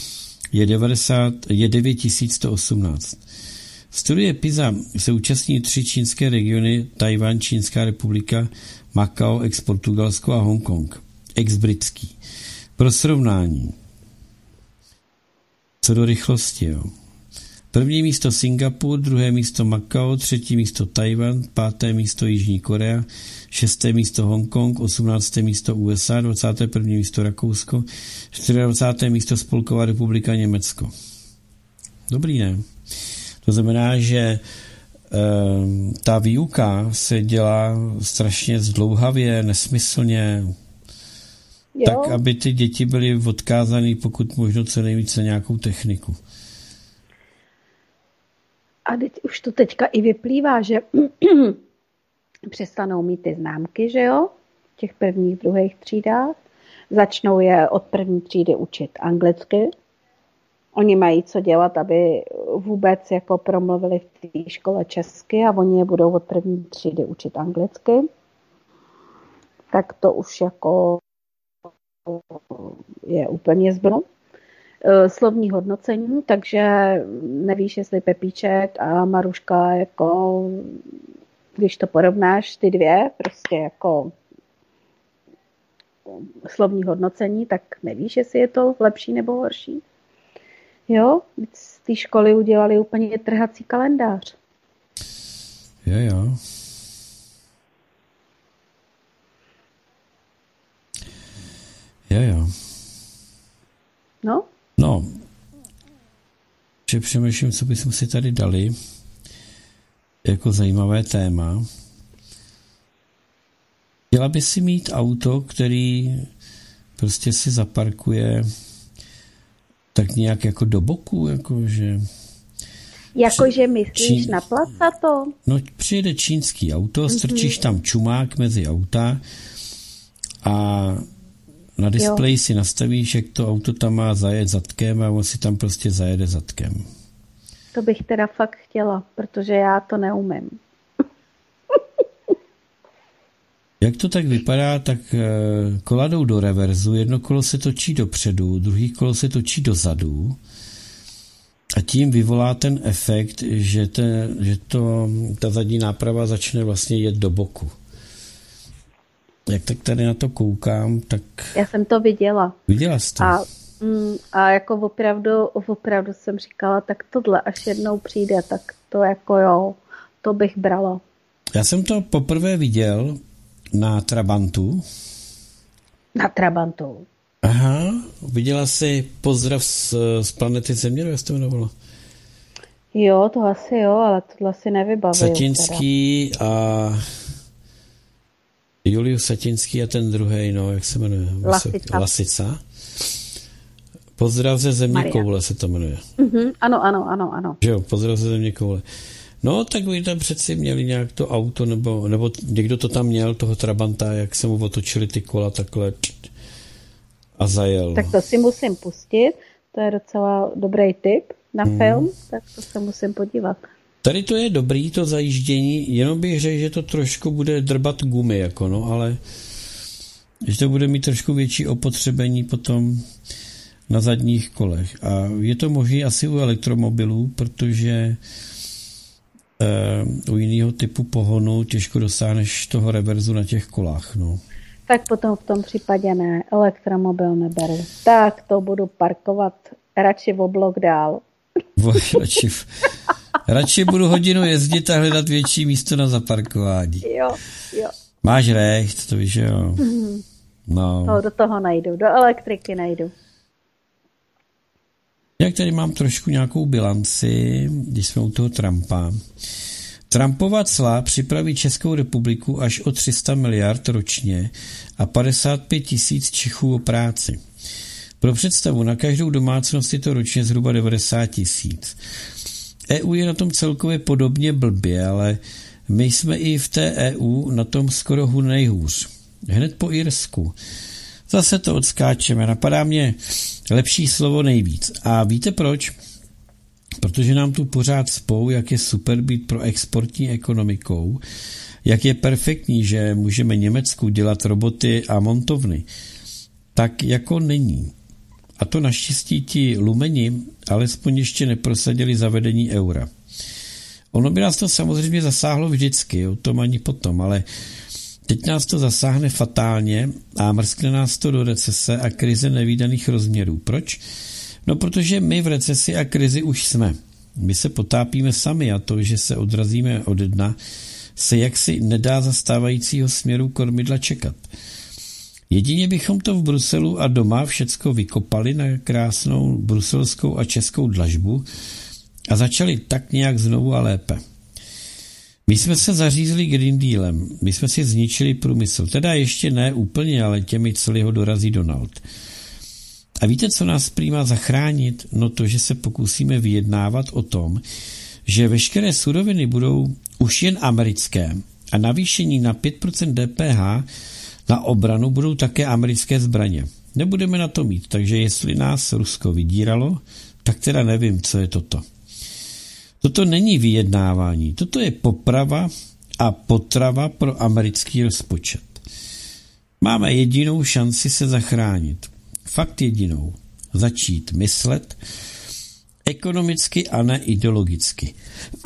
je 9118. Studie PISA se účastní 3 čínské regiony, Tajvan, Čínská republika, Makao, ex-Portugalsko a Hongkong, ex-britský. Pro srovnání. Co do rychlosti, jo. První místo Singapur, druhé místo Makao, třetí místo Tajvan, 5. místo Jižní Korea, 6. místo Hongkong, 18. místo USA, 21. místo Rakousko, 24. místo Spolková republika Německo. Dobrý, ne? To znamená, že ta výuka se dělá strašně zdlouhavě, nesmyslně, tak, aby ty děti byly odkázané pokud možno co nejvíce na nějakou techniku. A už to teďka i vyplývá, že přestanou mít ty známky, že jo, v těch prvních, druhých třídách. Začnou je od první třídy učit anglicky. Oni mají co dělat, aby vůbec jako promluvili v té škole česky a oni je budou od první třídy učit anglicky. Tak to už jako je úplně zbylo. Slovní hodnocení, takže nevíš, jestli Pepíček a Maruška, jako, když to porovnáš, ty dvě, prostě jako slovní hodnocení, tak nevíš, jestli je to lepší nebo horší. Jo, z té školy udělali úplně trhací kalendář. Jo. No, že přemýšlím, co bychom si tady dali jako zajímavé téma. Chtěla by si mít auto, který prostě si zaparkuje tak nějak jako do boku, jakože... Jakože myslíš na placato? No, přijede čínský auto, strčíš tam čumák mezi auta a na displeji si nastavíš, jak to auto tam má zajet zadkem a on si tam prostě zajede zadkem. To bych teda fakt chtěla, protože já to neumím. Jak to tak vypadá, tak kola jdou do reverzu, jedno kolo se točí dopředu, druhý kolo se točí dozadu a tím vyvolá ten efekt, že ta zadní náprava začne vlastně jet do boku. Jak tak tady na to koukám, tak... Já jsem to viděla. Viděla jsi to? A jako opravdu jsem říkala, tak tohle až jednou přijde, tak to jako jo, to bych brala. Já jsem to poprvé viděl na Trabantu. Na Trabantu. Aha, viděla jsi Pozdrav z planety Země, jak se to jmenovalo? Jo, to asi jo, ale tohle si nevybavil. Satinský teda. A... Julius Satinský a ten druhej, no, jak se jmenuje? Lasica. Pozdrav ze Země koule se to jmenuje. Ano. Jo, Pozdrav ze Země koule. No, tak oni tam přeci měli nějak to auto, nebo někdo to tam měl, toho Trabanta, jak se mu otočili ty kola takhle a zajel. Tak to si musím pustit, to je docela dobrý tip na film, tak to se musím podívat. Tady to je dobrý, to zajíždění, jenom bych řekl, že to trošku bude drbat gumy, jako no, ale že to bude mít trošku větší opotřebení potom na zadních kolech. A je to možné asi u elektromobilů, protože u jiného typu pohonu těžko dosáhneš toho reverzu na těch kolách, no. Tak potom v tom případě ne, elektromobil neberu. Tak to budu parkovat radši o blok dál. Radši budu hodinu jezdit a hledat větší místo na zaparkování. Jo. Máš recht, to víš, jo. No, do toho najdu, do elektriky najdu. Jak tady mám trošku nějakou bilanci, když jsme u toho Trumpa. Trumpova cla připraví Českou republiku až o 300 miliard ročně a 55 tisíc Čechů o práci. Pro představu, na každou domácnost je to ročně zhruba 90 tisíc. EU je na tom celkově podobně blbě, ale my jsme i v té EU na tom skoro nejhůř. Hned po Irsku. Zase to odskáčeme. Napadá mě lepší slovo nejvíc. A víte proč? Protože nám tu pořád spou, jak je super být pro exportní ekonomikou, jak je perfektní, že můžeme Německu dělat roboty a montovny. Tak jako není. A to naštěstí ti lumeni alespoň ještě neprosadili zavedení eura. Ono by nás to samozřejmě zasáhlo vždycky, o tom ani potom, ale teď nás to zasáhne fatálně a mrskne nás to do recese a krize nevídaných rozměrů. Proč? No, protože my v recesi a krizi už jsme. My se potápíme sami a to, že se odrazíme od dna, se jaksi nedá za stávajícího směru kormidla čekat. Jedině bychom to v Bruselu a doma všecko vykopali na krásnou bruselskou a českou dlažbu a začali tak nějak znovu a lépe. My jsme se zařízli Green Dealem, my jsme si zničili průmysl, teda ještě ne úplně, ale těmi, co ho dorazí Donald. A víte, co nás prý má zachránit? No to, že se pokusíme vyjednávat o tom, že veškeré suroviny budou už jen americké a navýšení na 5% DPH na obranu budou také americké zbraně. Nebudeme na to mít, takže jestli nás Rusko vydíralo, tak teda nevím, co je toto. Toto není vyjednávání, toto je poprava a potrava pro americký rozpočet. Máme jedinou šanci se zachránit. Fakt jedinou. Začít myslet ekonomicky a ne ideologicky.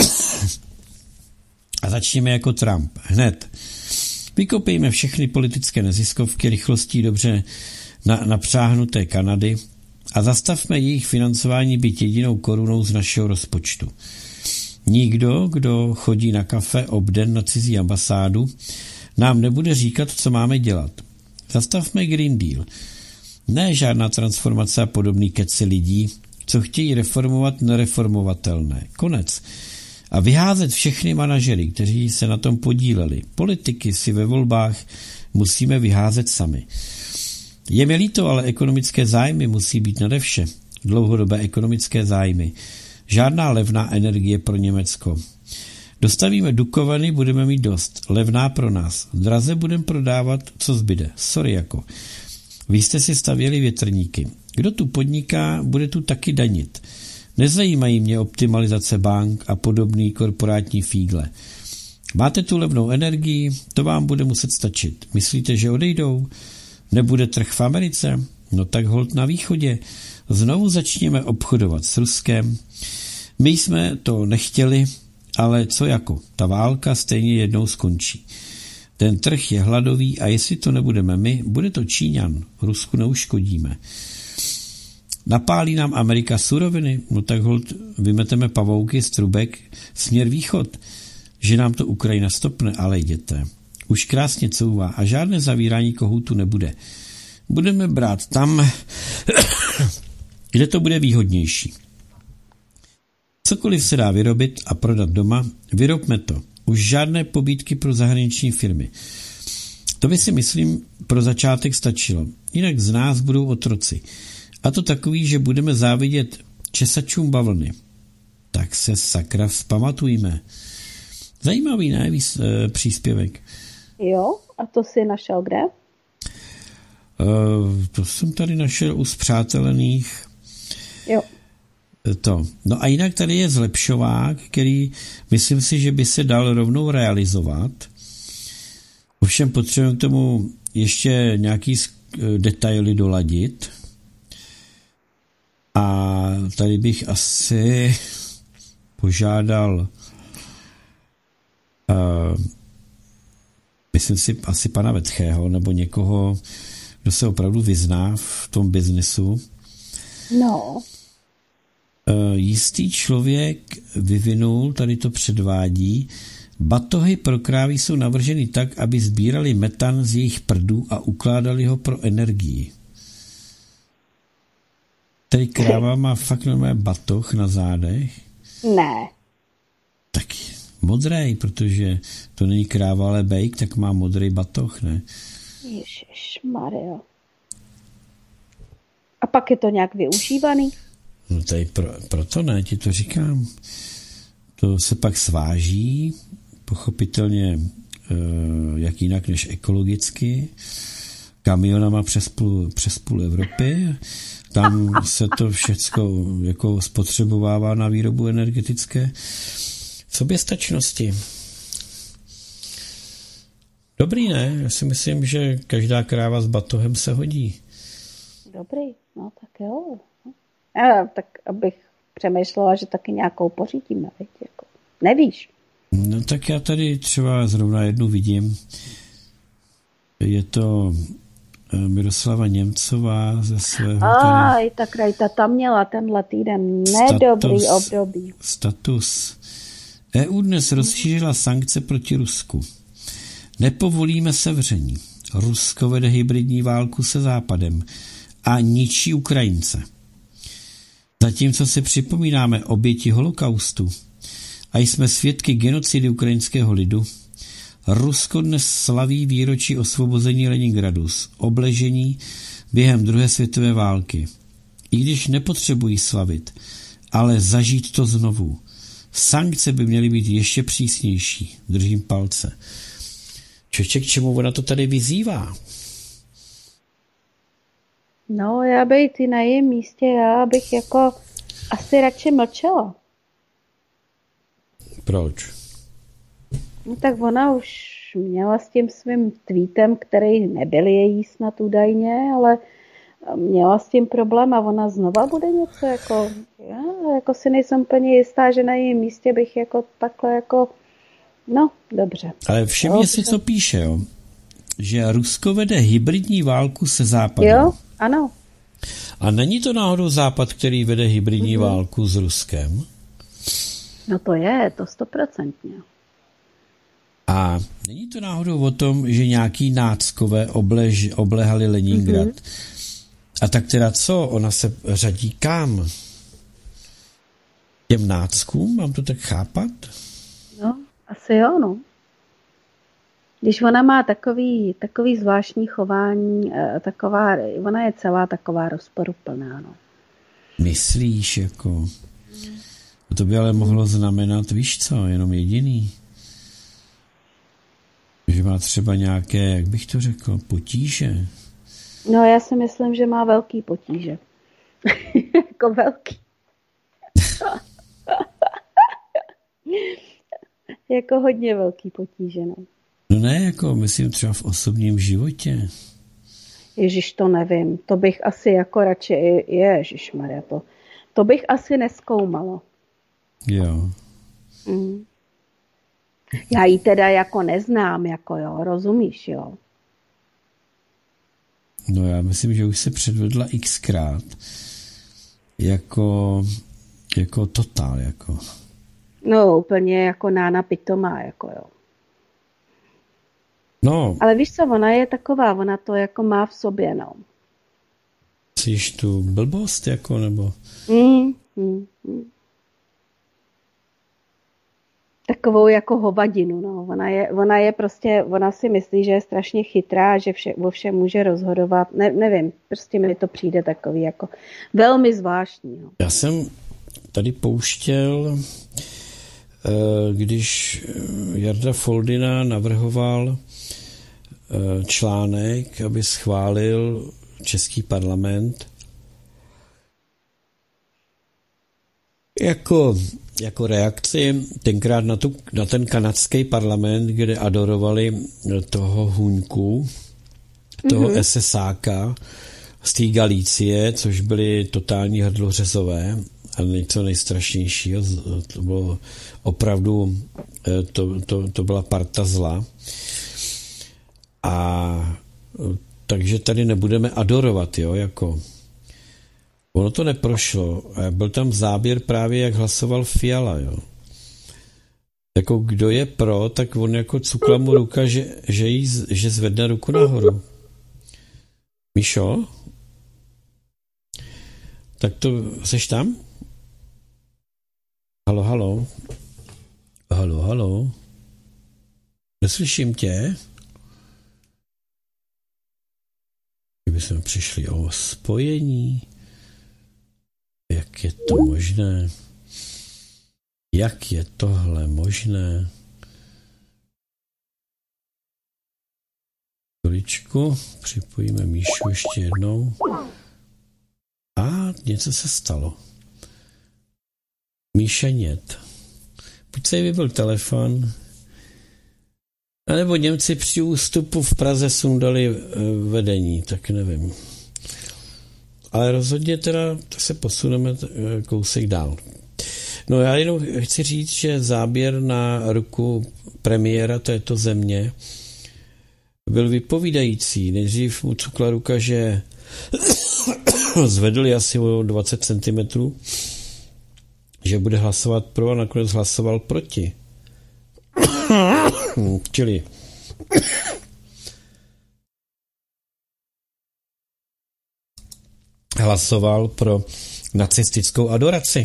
A začněme jako Trump. Hned. Vykopejme všechny politické neziskovky rychlostí dobře napřáhnuté Kanady a zastavme jejich financování být jedinou korunou z našeho rozpočtu. Nikdo, kdo chodí na kafe obden na cizí ambasádu, nám nebude říkat, co máme dělat. Zastavme Green Deal. Ne žádná transformace a podobný keci lidí, co chtějí reformovat nereformovatelné. Konec. A vyházet všechny manažery, kteří se na tom podíleli. Politiky si ve volbách musíme vyházet sami. Je mi líto, ale ekonomické zájmy musí být nade vše. Dlouhodobé ekonomické zájmy. Žádná levná energie pro Německo. Dostavíme Dukovany, budeme mít dost. Levná pro nás. Draze budeme prodávat, co zbyde. Sorry jako. Vy jste si stavěli větrníky. Kdo tu podniká, bude tu taky danit. Nezajímají mě optimalizace bank a podobný korporátní fígle. Máte tu levnou energii, to vám bude muset stačit. Myslíte, že odejdou? Nebude trh v Americe? No tak holt na východě. Znovu začněme obchodovat s Ruskem. My jsme to nechtěli, ale co jako? Ta válka stejně jednou skončí. Ten trh je hladový a jestli to nebudeme my, bude to Číňan. Rusku neuškodíme. Napálí nám Amerika suroviny, no tak holt vymeteme pavouky z trubek směr východ, že nám to Ukrajina stopne, ale jděte. Už krásně couvá a žádné zavírání kohoutu nebude. Budeme brát tam, kde to bude výhodnější. Cokoliv se dá vyrobit a prodat doma, vyrobme to. Už žádné pobídky pro zahraniční firmy. To by si myslím pro začátek stačilo. Jinak z nás budou otroci. A to takový, že budeme závidět česačům bavlny. Tak se sakra vzpamatujme. Zajímavý, ne, příspěvek. Jo, a to si našel kde? To jsem tady našel u Spřátelených. Jo. To. No a jinak tady je zlepšovák, který myslím si, že by se dal rovnou realizovat. Ovšem potřebujeme k tomu ještě nějaký detaily doladit. A tady bych asi požádal myslím si asi pana Vetchého nebo někoho, kdo se opravdu vyzná v tom biznesu. No. Jistý člověk vyvinul, tady to předvádí, batohy pro krávy jsou navrženy tak, aby sbírali metan z jejich prdů a ukládali ho pro energii. Tady kráva má fakt normálně batoh na zádech? Ne. Tak modrej, protože to není kráva, ale bejk, tak má modrý batoh, ne? Ježišmarja. A pak je to nějak využívaný? No tady proto ne, ti to říkám. To se pak sváží, pochopitelně jak jinak než ekologicky, kamionama přes půl Evropy. Tam se to všecko jako spotřebovává na výrobu energetické soběstačnosti. Dobrý, ne? Já si myslím, že každá kráva s batohem se hodí. Dobrý, no tak jo. Já, tak abych přemýšlela, že taky nějakou pořídíme, veď, jako. Nevíš? No tak já tady třeba zrovna jednu vidím. Je to Miroslava Němcová ze svého... Aj, tak Rajta tam měla tenhle týden nedobrý období. Status. EU dnes rozšířila sankce proti Rusku. Nepovolíme sevření. Rusko vede hybridní válku se Západem a ničí Ukrajince. Zatímco si připomínáme oběti holokaustu a jsme svědky genocidy ukrajinského lidu, Rusko dnes slaví výročí osvobození Leningradu z obležení během druhé světové války. I když nepotřebují slavit, ale zažít to znovu. Sankce by měly být ještě přísnější. Držím palce. Čoče, k čemu ona to tady vyzývá? No, já bych ty na jejím místě, já bych jako asi radši mlčela. Proč? No tak ona už měla s tím svým tweetem, který nebyl její snad údajně, ale měla s tím problém a ona znova bude něco jako, já jako si nejsem úplně jistá, že na jejím místě bych jako takhle jako, no, dobře. Ale všimně si, co píše, jo? Že Rusko vede hybridní válku se Západem. Jo, ano. A není to náhodou Západ, který vede hybridní válku s Ruskem? No to je, to 100%. A není to náhodou o tom, že nějaký náckové oblehali Leningrad? A tak teda co? Ona se řadí kam? Těm náckům? Mám to tak chápat? No, asi jo, no. Když ona má takový zvláštní chování, ona je celá taková rozporuplná, no. Myslíš, jako... To by ale mohlo znamenat, víš co, jenom jediný. Že má třeba nějaké, jak bych to řekl, potíže. No, já si myslím, že má velký potíže. Jako velký. Jako hodně velký potíže, no. No ne, jako myslím třeba v osobním životě. Ježiš, to nevím. To bych asi jako radši, ježišmarja, to bych asi nezkoumala. Jo. Já ji teda jako neznám, jako jo, rozumíš, jo. No já myslím, že už se předvedla xkrát jako totál, jako. No úplně jako nána pitomá, jako jo. No. Ale víš co, ona je taková, ona to jako má v sobě, no. Myslíš tu blbost, jako, nebo? Takovou jako hovadinu, no. Ona je prostě, ona si myslí, že je strašně chytrá, že o všem může rozhodovat. Nevím, prostě mi to přijde takový jako velmi zvláštní. No. Já jsem tady pouštěl, když Jarda Foldina navrhoval článek, aby schválil český parlament jako reakci tenkrát na ten kanadský parlament, kde adorovali toho Huňku, toho SSáka z té Galície, což byli totální hrdlořezové a něco nejstrašnějšího. To bylo opravdu, to byla parta zla. A takže tady nebudeme adorovat, jo, jako. Ono to neprošlo. A byl tam záběr právě, jak hlasoval Fiala, jo. Jako kdo je pro, tak on jako cukla mu ruka, že zvedne ruku nahoru. Míšo? Tak to, seš tam? Halo. Neslyším tě? Kdybychom přišli o spojení, jak je to možné? Jak je tohle možné? Chviličku, připojíme Míšu ještě jednou. A něco se stalo. Míša nět. Buď se jí vybil telefon, anebo Němci při ústupu v Praze sundali vedení, tak nevím. Ale rozhodně teda se posuneme kousek dál. No já jenom chci říct, že záběr na ruku premiéra této země byl vypovídající. Nejdřív mu cukla ruka, že zvedl asi o 20 cm, že bude hlasovat pro a nakonec hlasoval proti. Čili hlasoval pro nacistickou adoraci.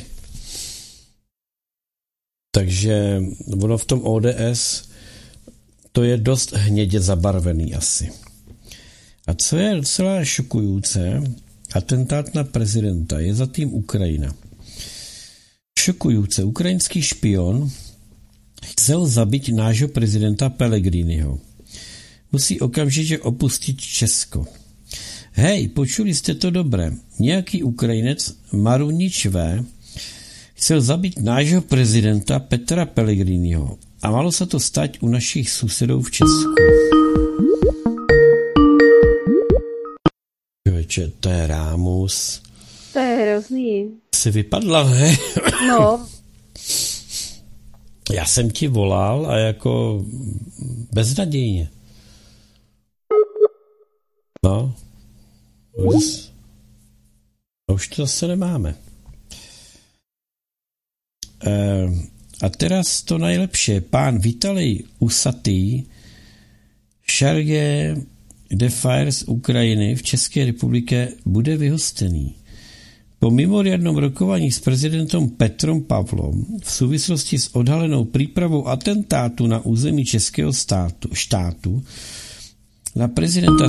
Takže ono v tom ODS to je dost hnědě zabarvený asi. A co je docela šokující, atentát na prezidenta, je za tím Ukrajina. Šokující, ukrajinský špion chcel zabít nášho prezidenta Pellegriniho. Musí okamžitě opustit Česko. Hej, počuli jste to dobré. Nějaký Ukrajinec Marunič V. chcel zabít nášho prezidenta Petra Pellegriniho. A malo se to stať u našich susedů v Česku. Člověče, to je rámus. To je hrozný. Jsi vypadla, ne? No. Já jsem ti volal a jako beznadějně. No. Už to zase nemáme. A teraz to nejlepší. Pán Vitalij Usatý, Chargé d'Affaires z Ukrajiny v České republice bude vyhostený. Po mimoriadnom rokovaní s prezidentom Petrom Pavlom v souvislosti s odhalenou přípravou atentátu na území českého štátu na prezidenta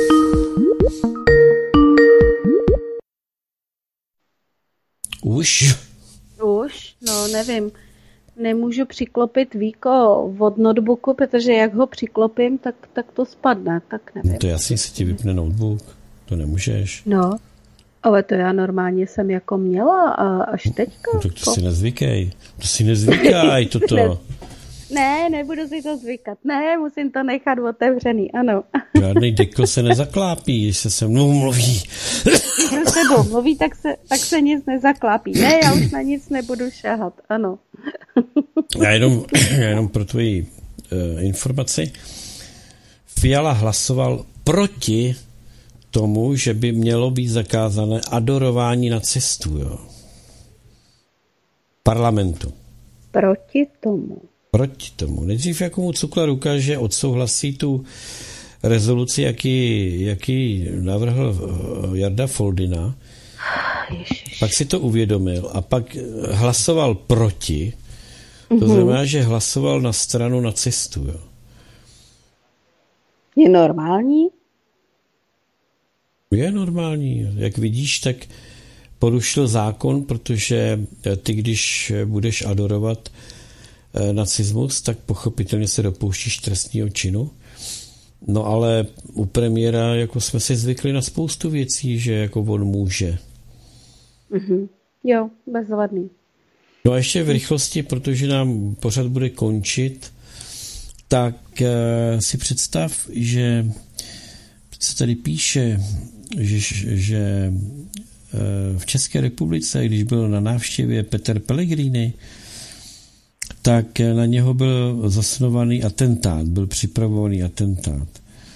Už, no nevím. Nemůžu přiklopit víko od notebooku, protože jak ho přiklopím, tak to spadne, tak nevím. No to jasně se ti vypne notebook, to nemůžeš. No, ale to já normálně jsem jako měla a až teďka. No, tak to si nezvykaj, toto. Ne, nebudu si to zvykat. Ne, musím to nechat otevřený, ano. Žádný dekl se nezaklápí, když se mnou mluví. Když se mnou mluví, tak se nic nezaklápí. Ne, já už na nic nebudu šahat, ano. Já jenom pro tvoji informaci. Fiala hlasoval proti tomu, že by mělo být zakázané adorování nacistů, jo. Parlamentu. Proti tomu. Nejdřív jako mu cukla ruka, že odsouhlasí tu rezoluci, jaký navrhl Jarda Foldyna. Ježiš. Pak si to uvědomil a pak hlasoval proti. To znamená, že hlasoval na stranu nacistů. Jo. Je normální? Je normální. Jak vidíš, tak porušil zákon, protože ty, když budeš adorovat nacismus, tak pochopitelně se dopouštíš trestního činu. No ale u premiéra jako jsme si zvykli na spoustu věcí, že jako on může. Jo, bezvadný. No a ještě v rychlosti, protože nám pořád bude končit, tak si představ, že se tady píše, že v České republice, když byl na návštěvě Peter Pellegrini, tak na něho byl zasnovaný atentát, byl připravovaný atentát.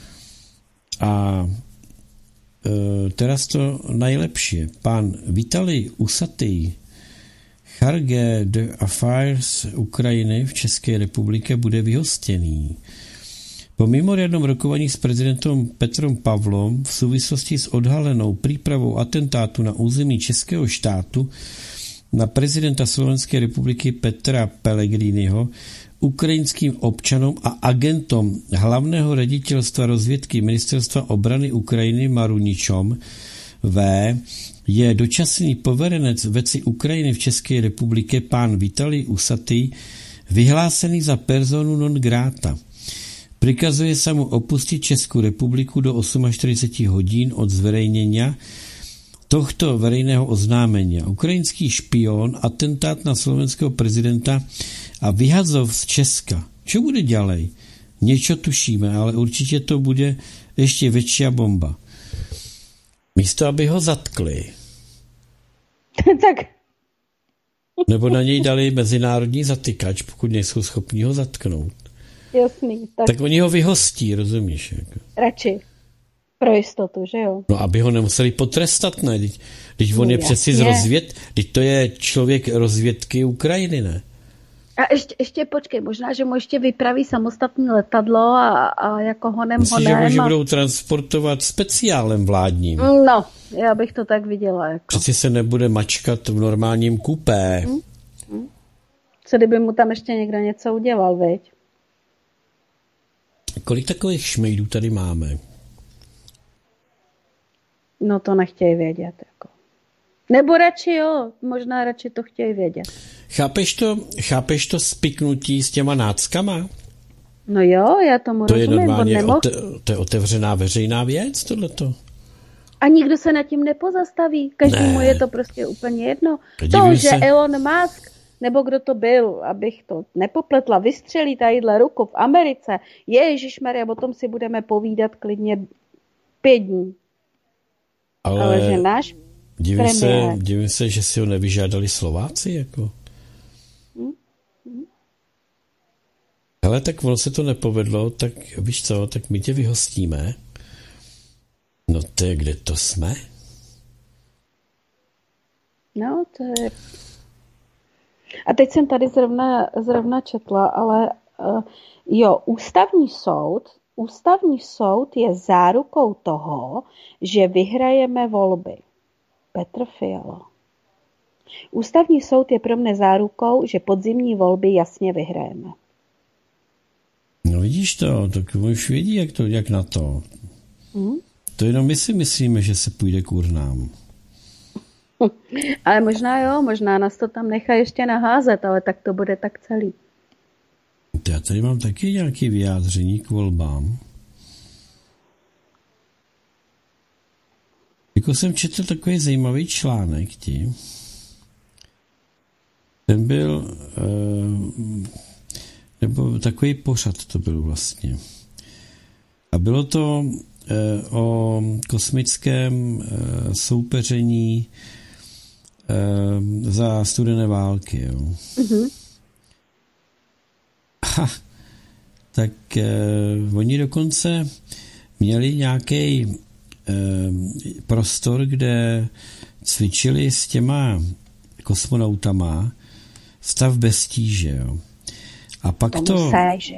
A teraz to nejlepší. Pán Vitalij Usatý, Chargé d'Affaires Ukrajiny v České republice bude vyhostený. Po mimoriadnom rokovaní s prezidentom Petrom Pavlom v souvislosti s odhalenou přípravou atentátu na území českého štátu na prezidenta Slovenské republiky Petra Pellegriniho, ukrajinským občanům a agentom hlavného ředitelstva rozvědky Ministerstva obrany Ukrajiny Maruničom V. je dočasný poverenec veci Ukrajiny v České republice pán Vitalij Usatý vyhlásený za personu non grata. Prikazuje sa mu opustiť Českú republiku do 48 hodín od zverejnenia tohto verejného oznámenia. Ukrajinský špión, atentát na slovenského prezidenta a vyhazov z Česka. Čo bude ďalej? Niečo tušíme, ale určite to bude ešte väčšia bomba. Místo, aby ho zatkli. Tak. Nebo na něj dali mezinárodní zatykač, pokud nejsou schopni ho zatknout. Jasný. Tak oni ho vyhostí, rozumíš? Jako. Radši. Pro jistotu, že jo? No, aby ho nemuseli potrestat, ne? Teď on je přeci z rozvěd, teď to je člověk rozvědky Ukrajiny, ne? A ještě počkej, možná, že mu ještě vypraví samostatné letadlo a jako honem. Myslíš, že budou transportovat speciálem vládním? No, já bych to tak viděla. Jako. Přeci se nebude mačkat v normálním kupé. Co kdyby mu tam ještě někdo něco udělal, viď? Kolik takových šmejdů tady máme? No to nechtějí vědět. Jako. Nebo radši jo, možná radši to chtějí vědět. Chápeš to spiknutí s těma náckama? No jo, já tomu to rozumím. Je normálně to je otevřená veřejná věc, tohleto. A nikdo se nad tím nepozastaví. Každému je to prostě úplně jedno. To, že Elon Musk, nebo kdo to byl, abych to nepopletla, vystřelí tadyhle ruku v Americe, ježišmarja, o tom si budeme povídat klidně 5 dní. Ale že náš divím se, že si ho nevyžádali Slováci, jako. Hele, tak ono se to nepovedlo, tak víš co, tak my tě vyhostíme. No to je, kde to jsme? No, to je... A teď jsem tady zrovna četla, ale jo, ústavní soud je zárukou toho, že vyhrajeme volby. Petr Fiala. Ústavní soud je pro mne zárukou, že podzimní volby jasně vyhrajeme. No vidíš to, tak už vědí, jak na to. To jenom my si myslíme, že se půjde k urnám. Ale možná nás to tam nechá ještě naházet, ale tak to bude tak celý. Já tady mám taky nějaké vyjádření k volbám. Jako jsem četl takový zajímavý článek, ten byl, nebo takový pořad to byl vlastně. A bylo to o kosmickém soupeření za studené války. Jo. Tak oni dokonce měli nějaký prostor, kde cvičili s těma kosmonautama stav bez tíže. Jo. A pak to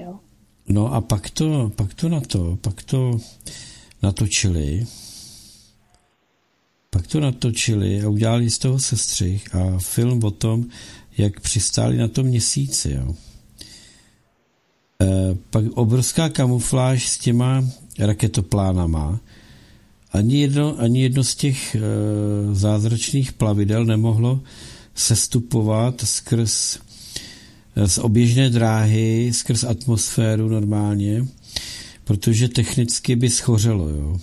natočili a udělali z toho sestřih a film o tom, jak přistáli na tom měsíci. Jo. Pak obrovská kamufláž s těma raketoplánama. Ani jedno z těch zázračných plavidel nemohlo sestupovat z oběžné dráhy, skrz atmosféru normálně, protože technicky by schořelo, jo.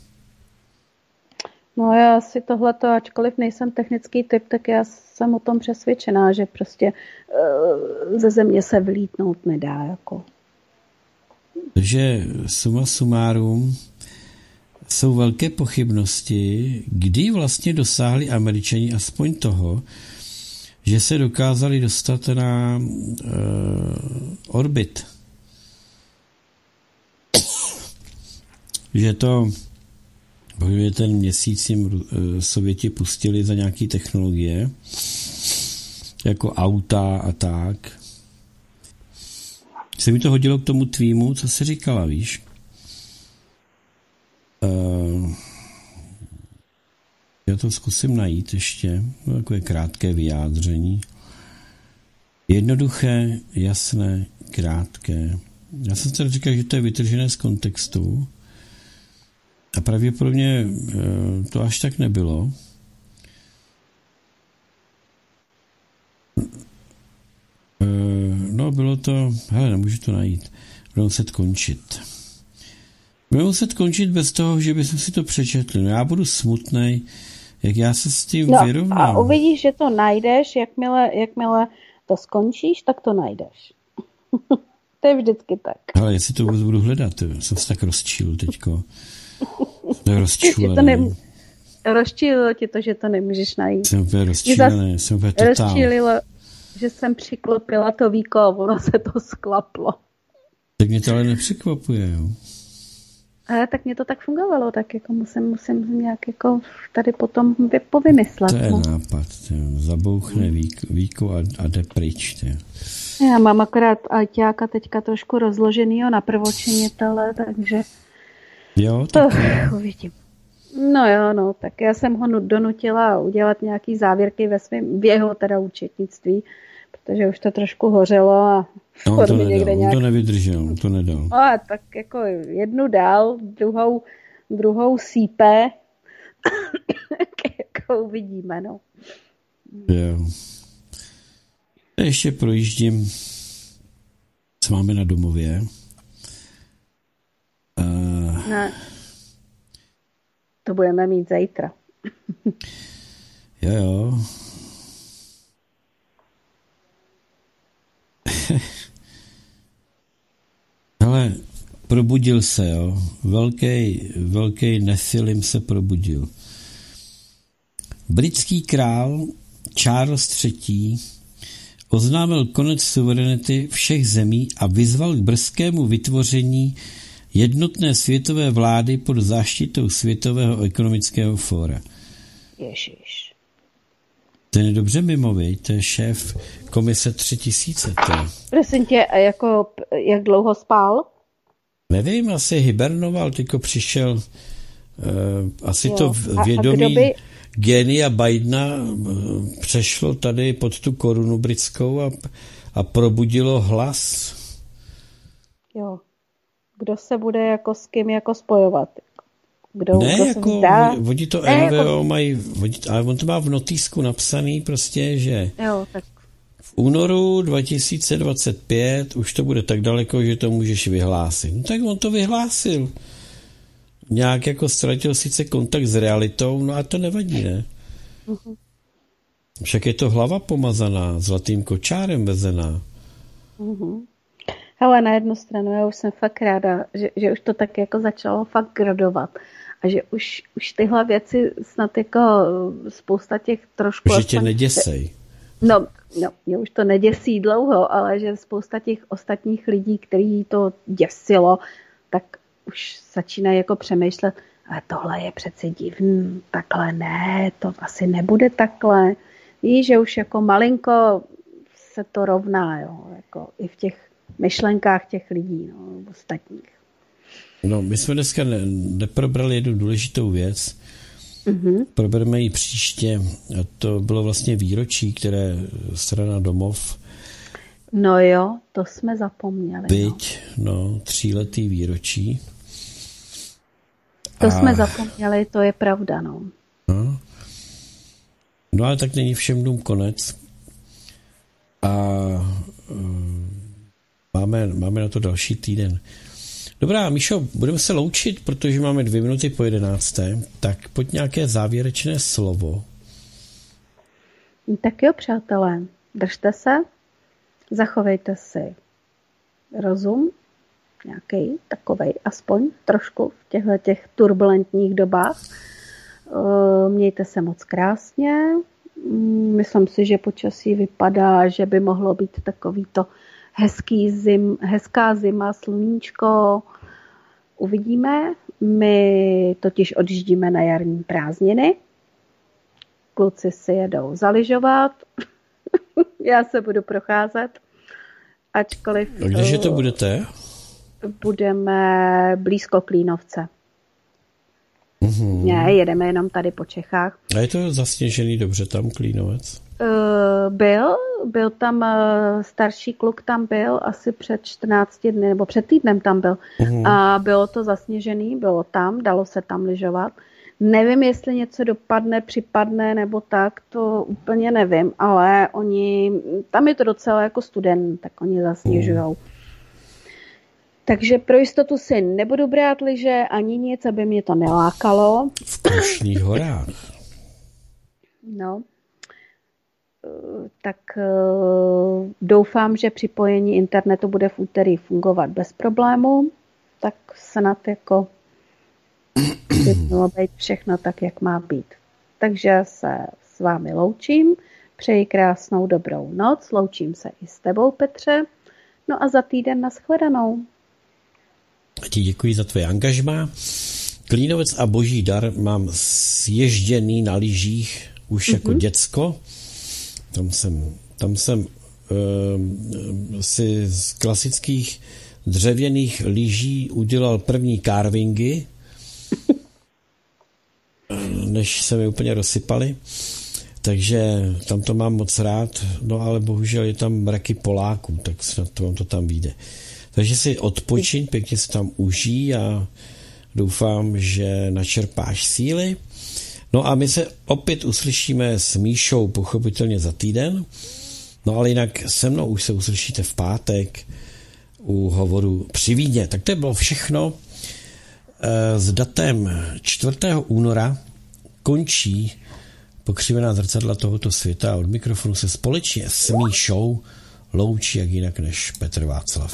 No já si tohleto, ačkoliv nejsem technický typ, tak já jsem o tom přesvědčená, že prostě ze země se vlítnout nedá, jako. Takže suma sumárum jsou velké pochybnosti, kdy vlastně dosáhli Američani aspoň toho, že se dokázali dostat na orbit. Že to, protože ten měsíc jim Sověti pustili za nějaké technologie, jako auta a tak. Se mi to hodilo k tomu tvýmu, co jsi říkala, víš? Já to zkusím najít ještě, takové krátké vyjádření. Jednoduché, jasné, krátké. Já jsem tady říkal, že to je vytržené z kontextu a pravděpodobně to až tak nebylo. Jo, bylo to, hele, nemůžu to najít. Budeme muset končit. Budeme muset končit bez toho, že bychom si to přečetli. No já budu smutnej, jak já se s tím vyrovnám. A uvidíš, že to najdeš, jakmile to skončíš, tak to najdeš. To je vždycky tak. Ale jestli to vůbec budu hledat, jsem se tak rozčíl teďko. To rozčílený. Rozčílilo ti to, že to nemůžeš najít. Jsem úplně rozčílený, jsem úplně totál. Rozčílilo, že jsem přiklopila to víko a ono se to sklaplo. Tak mě to ale nepřekvapuje, jo. Tak mě to tak fungovalo, tak jako musím nějak jako tady potom povymyslet. To je nápad, zabouchne víko a jde pryč. Já mám akorát ajťáka teďka trošku rozloženýho na prvočinitele, takže jo, tak to uvidím. No jo, no, tak já jsem ho donutila udělat nějaký závěrky v jeho teda účetnictví, protože už to trošku hořelo a on to nedal, on to nevydržel, on to nedal. A tak jako jednu dal, druhou sípe, jako uvidíme, no. Jo. Ještě projíždím, co máme na domově. Ne. To budeme mít zítra. Jo. Ale probudil se, jo. Velký Nefilim se probudil. Britský král Charles III. oznámil konec suverenity všech zemí a vyzval k brzkému vytvoření jednotné světové vlády pod záštitou Světového ekonomického fóra. Ježiš. Ten je dobře mimo, to je šéf komise 3000. Prosím tě, a jako, jak dlouho spál? Nevím, asi hibernoval, tyko přišel asi jo. To vědomí génia Bidena přešlo tady pod tu korunu britskou a probudilo hlas. Jo. Kdo se bude jako s kým jako spojovat? Kdo jako, oni to NVO jako mají, ale on to má v notýsku napsaný prostě, že jo, tak. V únoru 2025 už to bude tak daleko, že to můžeš vyhlásit. No tak on to vyhlásil. Nějak jako ztratil sice kontakt s realitou, no a to nevadí, ne? Uh-huh. Však je to hlava pomazaná, zlatým kočárem vezená. Uh-huh. Hele, na jednu stranu, já už jsem fakt ráda, že už to tak jako začalo fakt gradovat. A že už tyhle věci snad jako spousta těch trošku... Že tě neděsej. No, mě už to neděsí dlouho, ale že spousta těch ostatních lidí, který to děsilo, tak už začínají jako přemýšlet, ale tohle je přece divný, takhle ne, to asi nebude takhle. Víš, že už jako malinko se to rovná, jo, jako i v těch myšlenkách těch lidí, no, ostatních. No, my jsme dneska neprobrali jednu důležitou věc. Mm-hmm. Probereme ji příště. A to bylo vlastně výročí, které strana Domov. No jo, to jsme zapomněli. Byť, 3letý výročí. To jsme zapomněli, to je pravda, no. No ale tak není všem dům konec. A máme na to další týden. Dobrá, Míšo, budeme se loučit, protože máme 2 minuty po 11. Tak pojď nějaké závěrečné slovo. Tak jo, přátelé, držte se, zachovejte si rozum, nějaký takovej, aspoň trošku v těchto turbulentních dobách. Mějte se moc krásně. Myslím si, že počasí vypadá, že by mohlo být takovýto hezká zima, sluníčko. Uvidíme. My totiž odjíždíme na jarní prázdniny. Kluci si jedou zaližovat. Já se budu procházet. Ačkoliv... A kdeže to budete? Budeme blízko Klínovce. Mm-hmm. Ne, jedeme jenom tady po Čechách. A je to zasněžený dobře tam, Klínovec? Byl tam starší kluk, tam byl asi před 14 dny, nebo před týdnem tam byl. A bylo to zasněžený, bylo tam, dalo se tam lyžovat. Nevím, jestli něco dopadne, připadne nebo tak, to úplně nevím, ale tam je to docela jako student, tak oni zasněžujou. Takže pro jistotu si nebudu brát lyže ani nic, aby mě to nelákalo. V Krušných horách. No. Tak doufám, že připojení internetu bude v úterý fungovat bez problému. Tak snad jako by mělo být všechno tak, jak má být. Takže se s vámi loučím. Přeji krásnou dobrou noc. Loučím se i s tebou, Petře. No a za týden nashledanou. A ti děkuji za tvoje angažmá. Klínovec a Boží dar mám sježděný na lyžích už jako děcko. Tam jsem si z klasických dřevěných lyží udělal první carvingy, než se mi úplně rozsypaly. Takže tam to mám moc rád, no ale bohužel je tam mraky Poláků, tak snad to vám to tam vyjde. Takže si odpočiň, pěkně se tam užij a doufám, že načerpáš síly. No a my se opět uslyšíme s Míšou pochopitelně za týden. No ale jinak se mnou už se uslyšíte v pátek u hovoru Při víně. Tak to bylo všechno. S datem 4. února končí Pokřivená zrcadla tohoto světa a od mikrofonu se společně s Míšou loučí jak jinak než Petr Václav.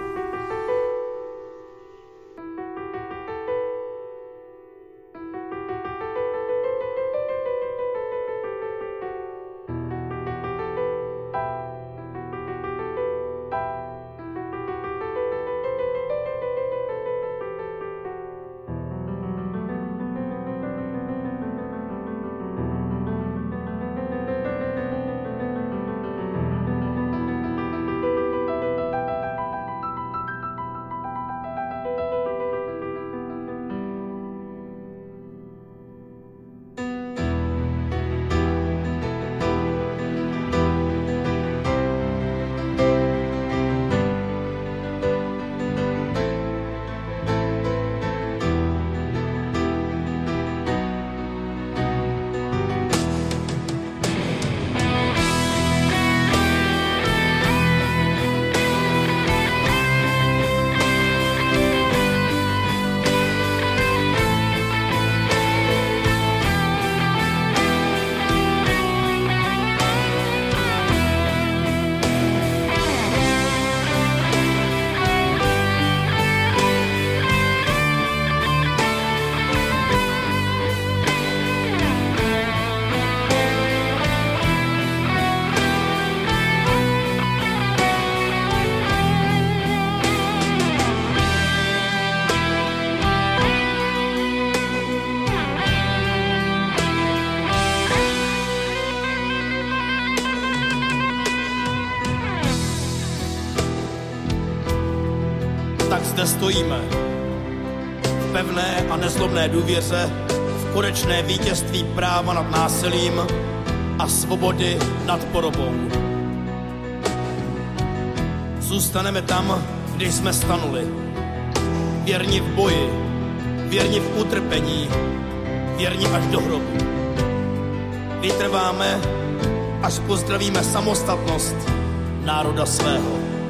Zde stojíme v pevné a nezlomné důvěře, v konečné vítězství práva nad násilím a svobody nad porobou. Zůstaneme tam, kde jsme stanuli. Věrni v boji, věrni v utrpení, věrni až do hrobu. Vytrváme, až pozdravíme samostatnost národa svého.